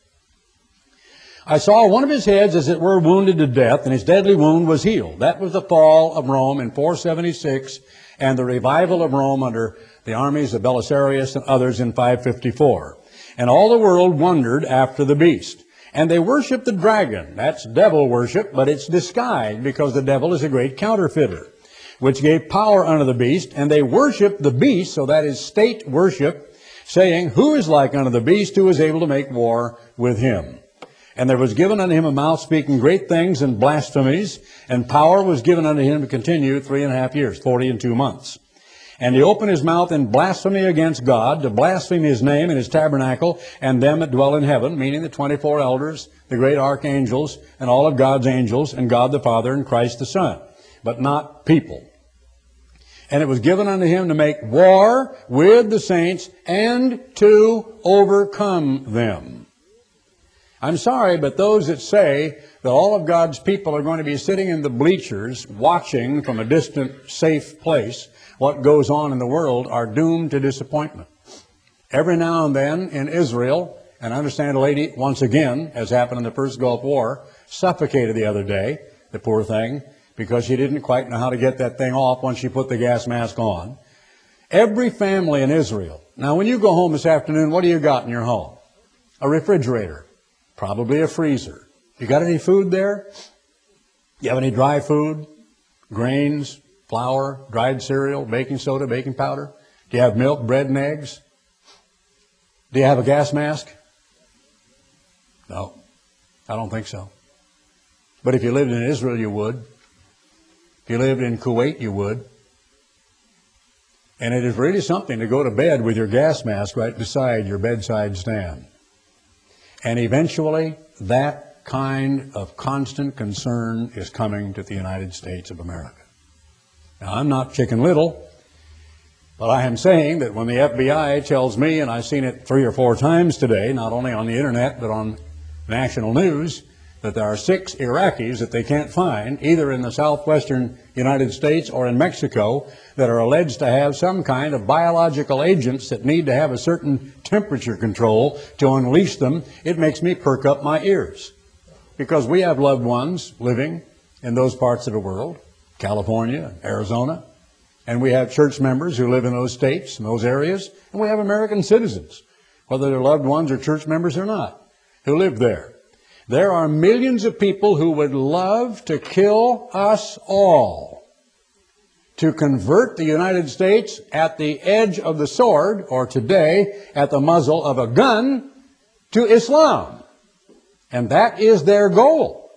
I saw one of his heads, as it were, wounded to death, and his deadly wound was healed. That was the fall of Rome in four seventy-six, and the revival of Rome under the armies of Belisarius and others in five fifty-four. And all the world wondered after the beast. And they worshiped the dragon. That's devil worship, but it's disguised, because the devil is a great counterfeiter, which gave power unto the beast. And they worshiped the beast, so that is state worship, saying, who is like unto the beast, who is able to make war with him? And there was given unto him a mouth speaking great things and blasphemies, and power was given unto him to continue three and a half years, forty and two months. And he opened his mouth in blasphemy against God, to blaspheme his name and his tabernacle, and them that dwell in heaven, meaning the twenty-four elders, the great archangels, and all of God's angels, and God the Father, and Christ the Son, but not people. And it was given unto him to make war with the saints, and to overcome them. I'm sorry, but those that say that all of God's people are going to be sitting in the bleachers watching from a distant, safe place what goes on in the world are doomed to disappointment. Every now and then in Israel, and I understand a lady, once again, as happened in the first Gulf War, suffocated the other day, the poor thing, because she didn't quite know how to get that thing off once she put the gas mask on. Every family in Israel. Now, when you go home this afternoon, what do you got in your home? A refrigerator. Probably a freezer. You got any food there? You have any dry food? Grains, flour, dried cereal, baking soda, baking powder? Do you have milk, bread, and eggs? Do you have a gas mask? No, I don't think so. But if you lived in Israel, you would. If you lived in Kuwait, you would. And it is really something to go to bed with your gas mask right beside your bedside stand. And eventually, that kind of constant concern is coming to the United States of America. Now, I'm not Chicken Little, but I am saying that when the F B I tells me, and I've seen it three or four times today, not only on the internet, but on national news, that there are six Iraqis that they can't find, either in the southwestern United States or in Mexico, that are alleged to have some kind of biological agents that need to have a certain temperature control to unleash them, it makes me perk up my ears. Because we have loved ones living in those parts of the world, California, Arizona, and we have church members who live in those states and those areas, and we have American citizens, whether they're loved ones or church members or not, who live there. There are millions of people who would love to kill us all, to convert the United States at the edge of the sword, or today at the muzzle of a gun, to Islam. And that is their goal.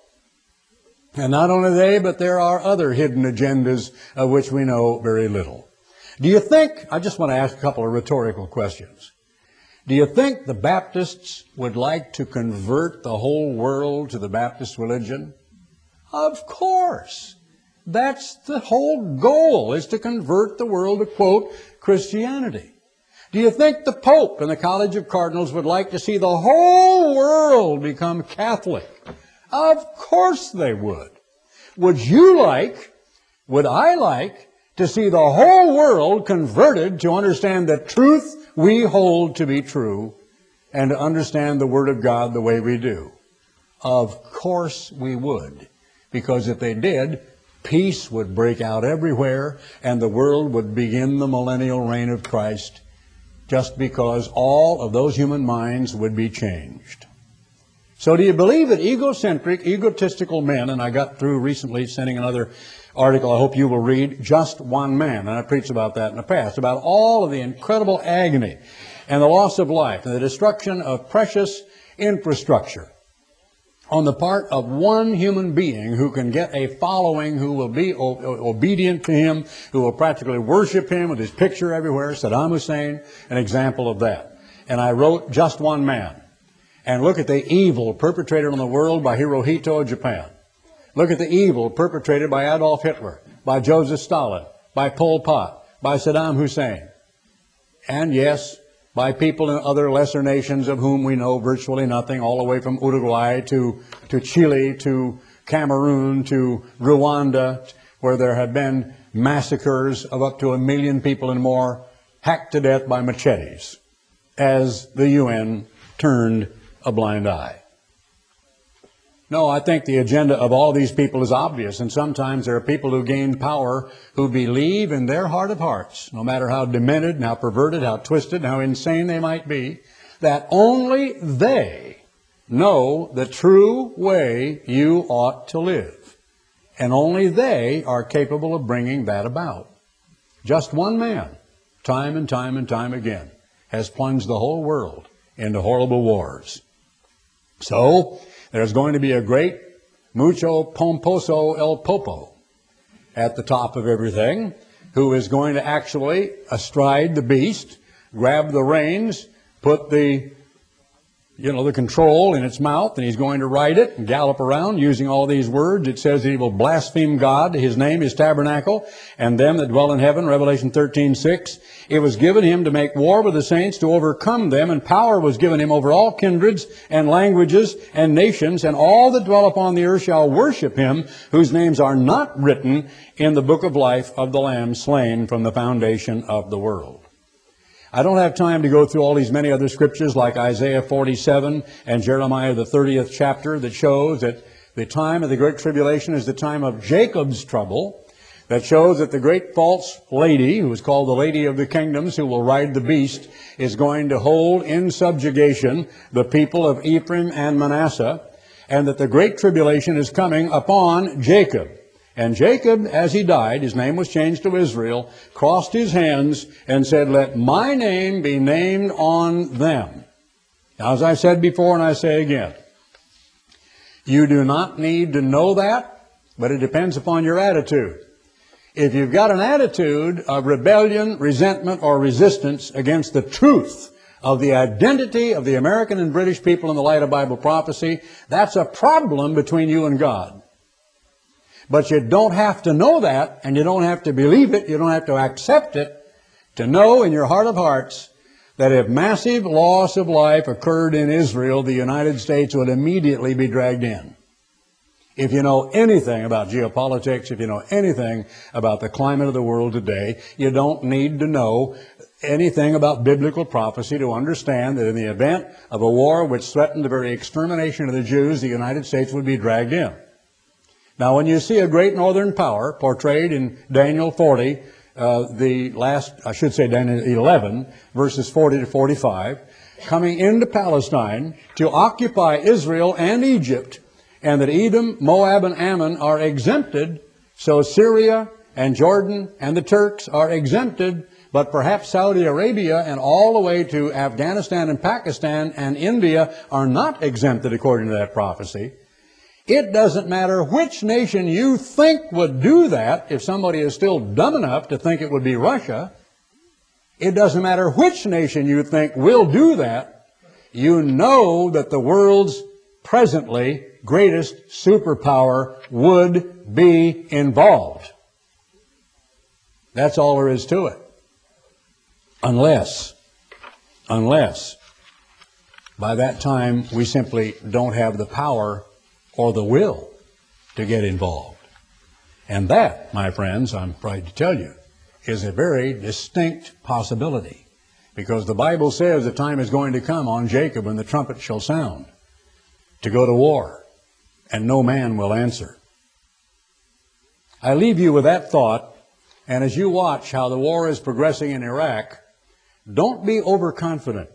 And not only they, but there are other hidden agendas of which we know very little. Do you think, I just want to ask a couple of rhetorical questions. Do you think the Baptists would like to convert the whole world to the Baptist religion? Of course. That's the whole goal, is to convert the world to, quote, Christianity. Do you think the Pope and the College of Cardinals would like to see the whole world become Catholic? Of course they would. Would you like, would I like, to see the whole world converted to understand the truth we hold to be true and to understand the Word of God the way we do? Of course we would. Because if they did, peace would break out everywhere and the world would begin the millennial reign of Christ, just because all of those human minds would be changed. So do you believe that egocentric, egotistical men, and I got through recently sending another article I hope you will read, Just One Man, and I preached about that in the past, about all of the incredible agony and the loss of life and the destruction of precious infrastructure on the part of one human being who can get a following who will be obedient to him, who will practically worship him with his picture everywhere. Saddam Hussein, an example of that. And I wrote Just One Man. And look at the evil perpetrated on the world by Hirohito of Japan. Look at the evil perpetrated by Adolf Hitler, by Joseph Stalin, by Pol Pot, by Saddam Hussein. And yes, by people in other lesser nations of whom we know virtually nothing, all the way from Uruguay to, to Chile, to Cameroon, to Rwanda, where there have been massacres of up to a million people and more hacked to death by machetes as the U N turned a blind eye. No, I think the agenda of all these people is obvious, and sometimes there are people who gain power who believe in their heart of hearts, no matter how demented and how perverted, how twisted, and how insane they might be, that only they know the true way you ought to live. And only they are capable of bringing that about. Just one man, time and time and time again, has plunged the whole world into horrible wars. So, there's going to be a great mucho pomposo el popo at the top of everything, who is going to actually astride the beast, grab the reins, put the, you know, the control in its mouth, and he's going to ride it and gallop around using all these words. It says that he will blaspheme God, his name, his tabernacle, and them that dwell in heaven, Revelation thirteen six. It was given him to make war with the saints, to overcome them, and power was given him over all kindreds and languages and nations, and all that dwell upon the earth shall worship him, whose names are not written in the book of life of the Lamb slain from the foundation of the world. I don't have time to go through all these many other scriptures like Isaiah forty-seven and Jeremiah the thirtieth chapter that shows that the time of the Great Tribulation is the time of Jacob's trouble, that shows that the great false lady, who is called the Lady of the Kingdoms, who will ride the beast, is going to hold in subjugation the people of Ephraim and Manasseh, and that the Great Tribulation is coming upon Jacob. And Jacob, as he died, his name was changed to Israel, crossed his hands and said, let my name be named on them. Now, as I said before and I say again, you do not need to know that, but it depends upon your attitude. If you've got an attitude of rebellion, resentment, or resistance against the truth of the identity of the American and British people in the light of Bible prophecy, that's a problem between you and God. But you don't have to know that, and you don't have to believe it, you don't have to accept it, to know in your heart of hearts that if massive loss of life occurred in Israel, the United States would immediately be dragged in. If you know anything about geopolitics, if you know anything about the climate of the world today, you don't need to know anything about biblical prophecy to understand that in the event of a war which threatened the very extermination of the Jews, the United States would be dragged in. Now, when you see a great northern power portrayed in Daniel forty, uh, the last, I should say Daniel eleven, verses forty to forty-five, coming into Palestine to occupy Israel and Egypt, and that Edom, Moab, and Ammon are exempted, so Syria and Jordan and the Turks are exempted, but perhaps Saudi Arabia and all the way to Afghanistan and Pakistan and India are not exempted according to that prophecy. It doesn't matter which nation you think would do that, if somebody is still dumb enough to think it would be Russia. It doesn't matter which nation you think will do that. You know that the world's presently greatest superpower would be involved. That's all there is to it. Unless, unless, by that time we simply don't have the power or the will to get involved. And that, my friends, I'm proud to tell you, is a very distinct possibility. Because the Bible says the time is going to come on Jacob when the trumpet shall sound to go to war, and no man will answer. I leave you with that thought, and as you watch how the war is progressing in Iraq, don't be overconfident.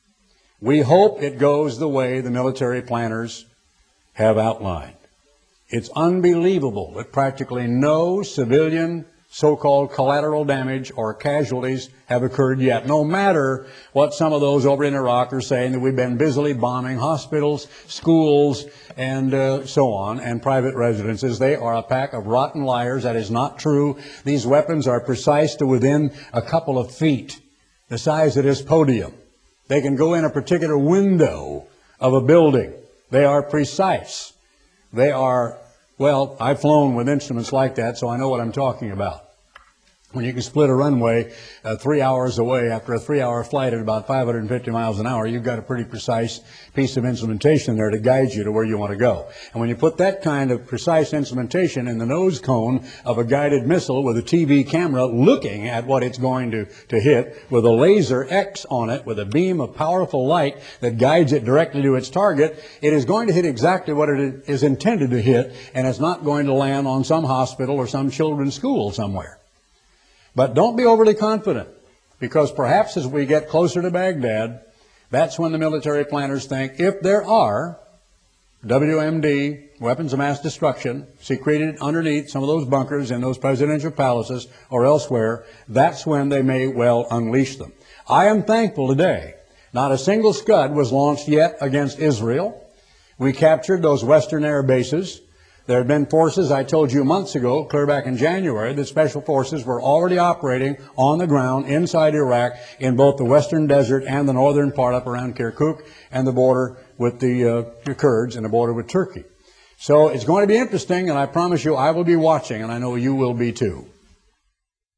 We hope it goes the way the military planners have outlined. It's unbelievable that practically no civilian so-called collateral damage or casualties have occurred yet, no matter what some of those over in Iraq are saying, that we've been busily bombing hospitals, schools, and uh, so on, and private residences. They are a pack of rotten liars. That is not true. These weapons are precise to within a couple of feet, the size of this podium. They can go in a particular window of a building. They are precise. They are, well, I've flown with instruments like that, so I know what I'm talking about. When you can split a runway uh, three hours away after a three-hour flight at about five hundred fifty miles an hour, you've got a pretty precise piece of instrumentation there to guide you to where you want to go. And when you put that kind of precise instrumentation in the nose cone of a guided missile with a T V camera looking at what it's going to, to hit, with a laser X on it, with a beam of powerful light that guides it directly to its target, it is going to hit exactly what it is intended to hit, and it's not going to land on some hospital or some children's school somewhere. But don't be overly confident, because perhaps as we get closer to Baghdad, that's when the military planners think if there are W M D, weapons of mass destruction, secreted underneath some of those bunkers in those presidential palaces or elsewhere, that's when they may well unleash them. I am thankful today, not a single Scud was launched yet against Israel. We captured those Western air bases. There had been forces, I told you months ago, clear back in January, that special forces were already operating on the ground inside Iraq in both the western desert and the northern part up around Kirkuk and the border with the, uh, the Kurds and the border with Turkey. So it's going to be interesting, and I promise you I will be watching, and I know you will be too.